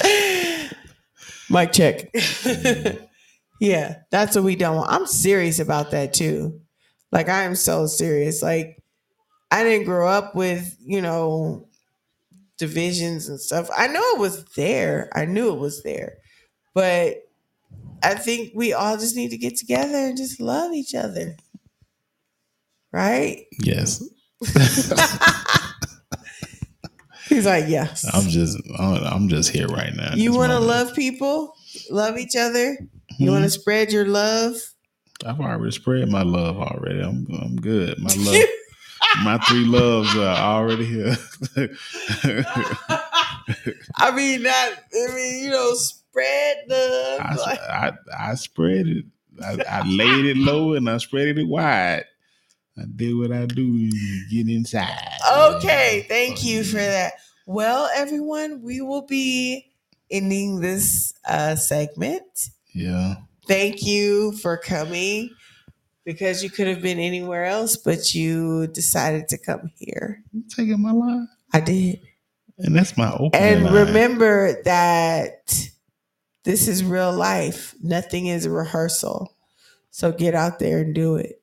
Mic check. Yeah, that's what we don't want. I'm serious about that too. Like I am so serious. Like I didn't grow up with, you know, divisions and stuff. I know it was there. I knew it was there. But I think we all just need to get together and just love each other. Right? Yes. He's like, yes. I'm just, I'm just here right now. You want to love people, love each other. Mm-hmm. You want to spread your love. I've already spread my love already. I'm, I'm good. My love, my three loves are already here. I mean, not. I mean, you know, spread love. I, like. I, I spread it. I, I laid it low and I spread it wide. I did what I do. Get inside. Okay, thank you for that. Well, everyone, we will be ending this uh, segment. Yeah. Thank you for coming, because you could have been anywhere else, but you decided to come here. You taking my line? I did. And that's my opening And line. remember that this is real life. Nothing is a rehearsal. So get out there and do it.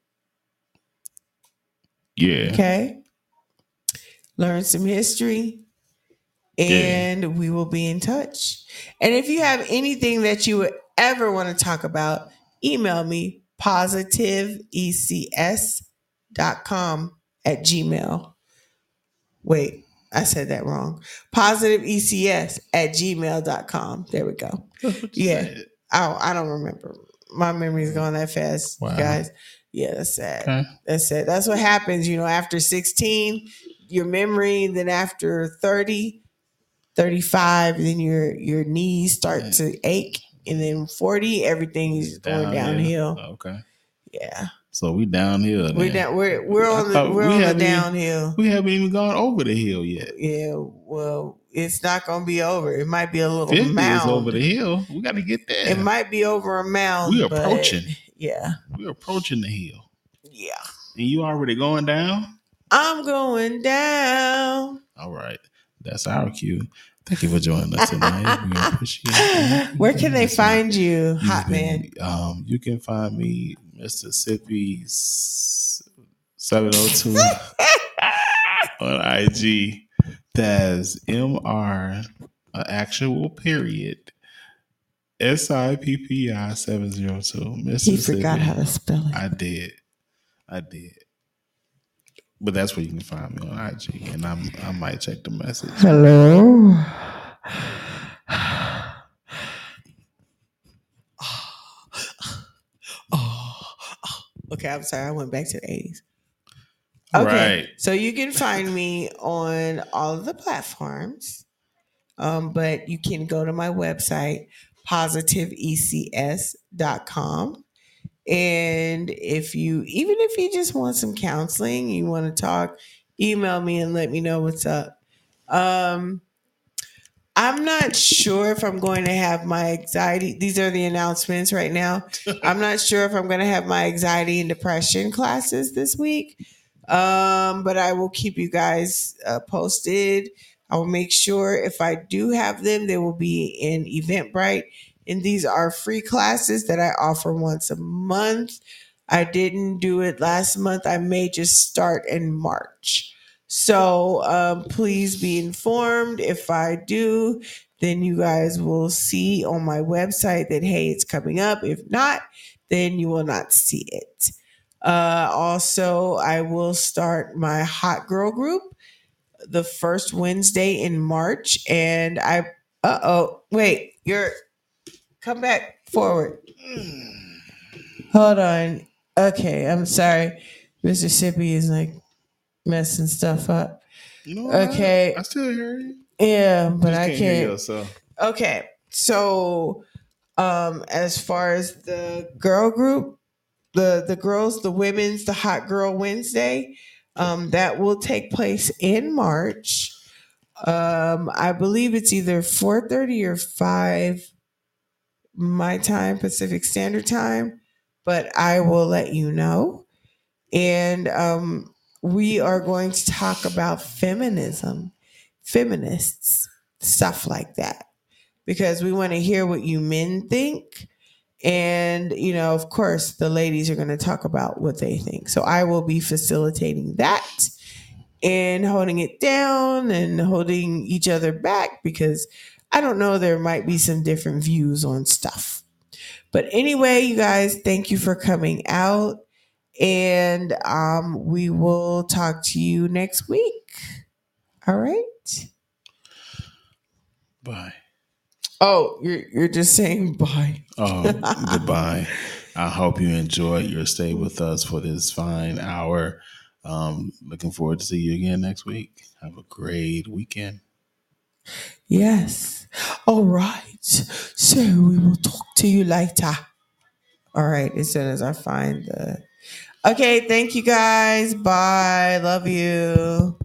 Yeah. Okay. Learn some history. And yeah. We will be in touch. And if you have anything that you would ever want to talk about, email me positive e c s dot com at gmail. Wait, I said that wrong. positive e c s at gmail dot com. There we go. Yeah. Oh, I don't remember. My memory's going that fast, wow. Guys. Yeah, that's sad. Okay. That's sad. That's what happens, you know, after sixteen, your memory, then after thirty, thirty-five, then your your knees start to ache, and then forty, everything is going downhill. downhill. Okay. Yeah. So we downhill. Then. We're down. We're we're on the we're we on the downhill. Even, we haven't even gone over the hill yet. Yeah. Well, it's not going to be over. It might be a little fifty mound. Is over the hill. We got to get there. It might be over a mound. We're approaching. Yeah. We're approaching the hill. Yeah. And you already going down? I'm going down. All right. That's our cue. Thank you for joining us tonight. We appreciate it. Where can they find you, Hot Man? Um, you can find me, Mississippi seven oh two on I G. That's M R, uh, actual period, S I P P I seven oh two. He forgot how to spell it. I did. I did. But that's where you can find me on I G, and I'm I might check the message. Hello. oh, oh. Okay, I'm sorry. I went back to the eighties. Okay, Right. so you can find me on all of the platforms, um, but you can go to my website, positive e c s dot com. And if you, even if you just want some counseling, you want to talk, email me and let me know what's up. Um, I'm not sure if I'm going to have my anxiety. These are the announcements right now. I'm not sure if I'm going to have my anxiety and depression classes this week. Um, but I will keep you guys uh, posted. I will make sure if I do have them, they will be in Eventbrite. And these are free classes that I offer once a month. I didn't do it last month. I may just start in March. So um, please be informed. If I do, then you guys will see on my website that, hey, it's coming up. If not, then you will not see it. Uh, also, I will start my hot girl group the first Wednesday in March. And I, uh oh, wait, you're, come back forward. Hold on. Okay, I'm sorry. Mississippi is like messing stuff up. You know what? I, I Okay. still hear you. Yeah, You but just I can't hear can't. yourself. Okay. So, um, as far as the girl group, the the girls, the women's, the Hot Girl Wednesday, um, that will take place in March. Um, I believe it's either four thirty or five my time, Pacific Standard Time, but I will let you know. And um, we are going to talk about feminism, feminists, stuff like that, because we want to hear what you men think. And, you know, of course, the ladies are going to talk about what they think. So I will be facilitating that and holding it down and holding each other back because I don't know, there might be some different views on stuff. But anyway, you guys, thank you for coming out. And um, we will talk to you next week. All right. Bye. Oh, you're you're just saying bye. Oh, goodbye. I hope you enjoyed your stay with us for this fine hour. Um, looking forward to see you again next week. Have a great weekend. Yes. All right. So we will talk to you later. All right. As soon as I find the. Okay. Thank you guys. Bye. Love you.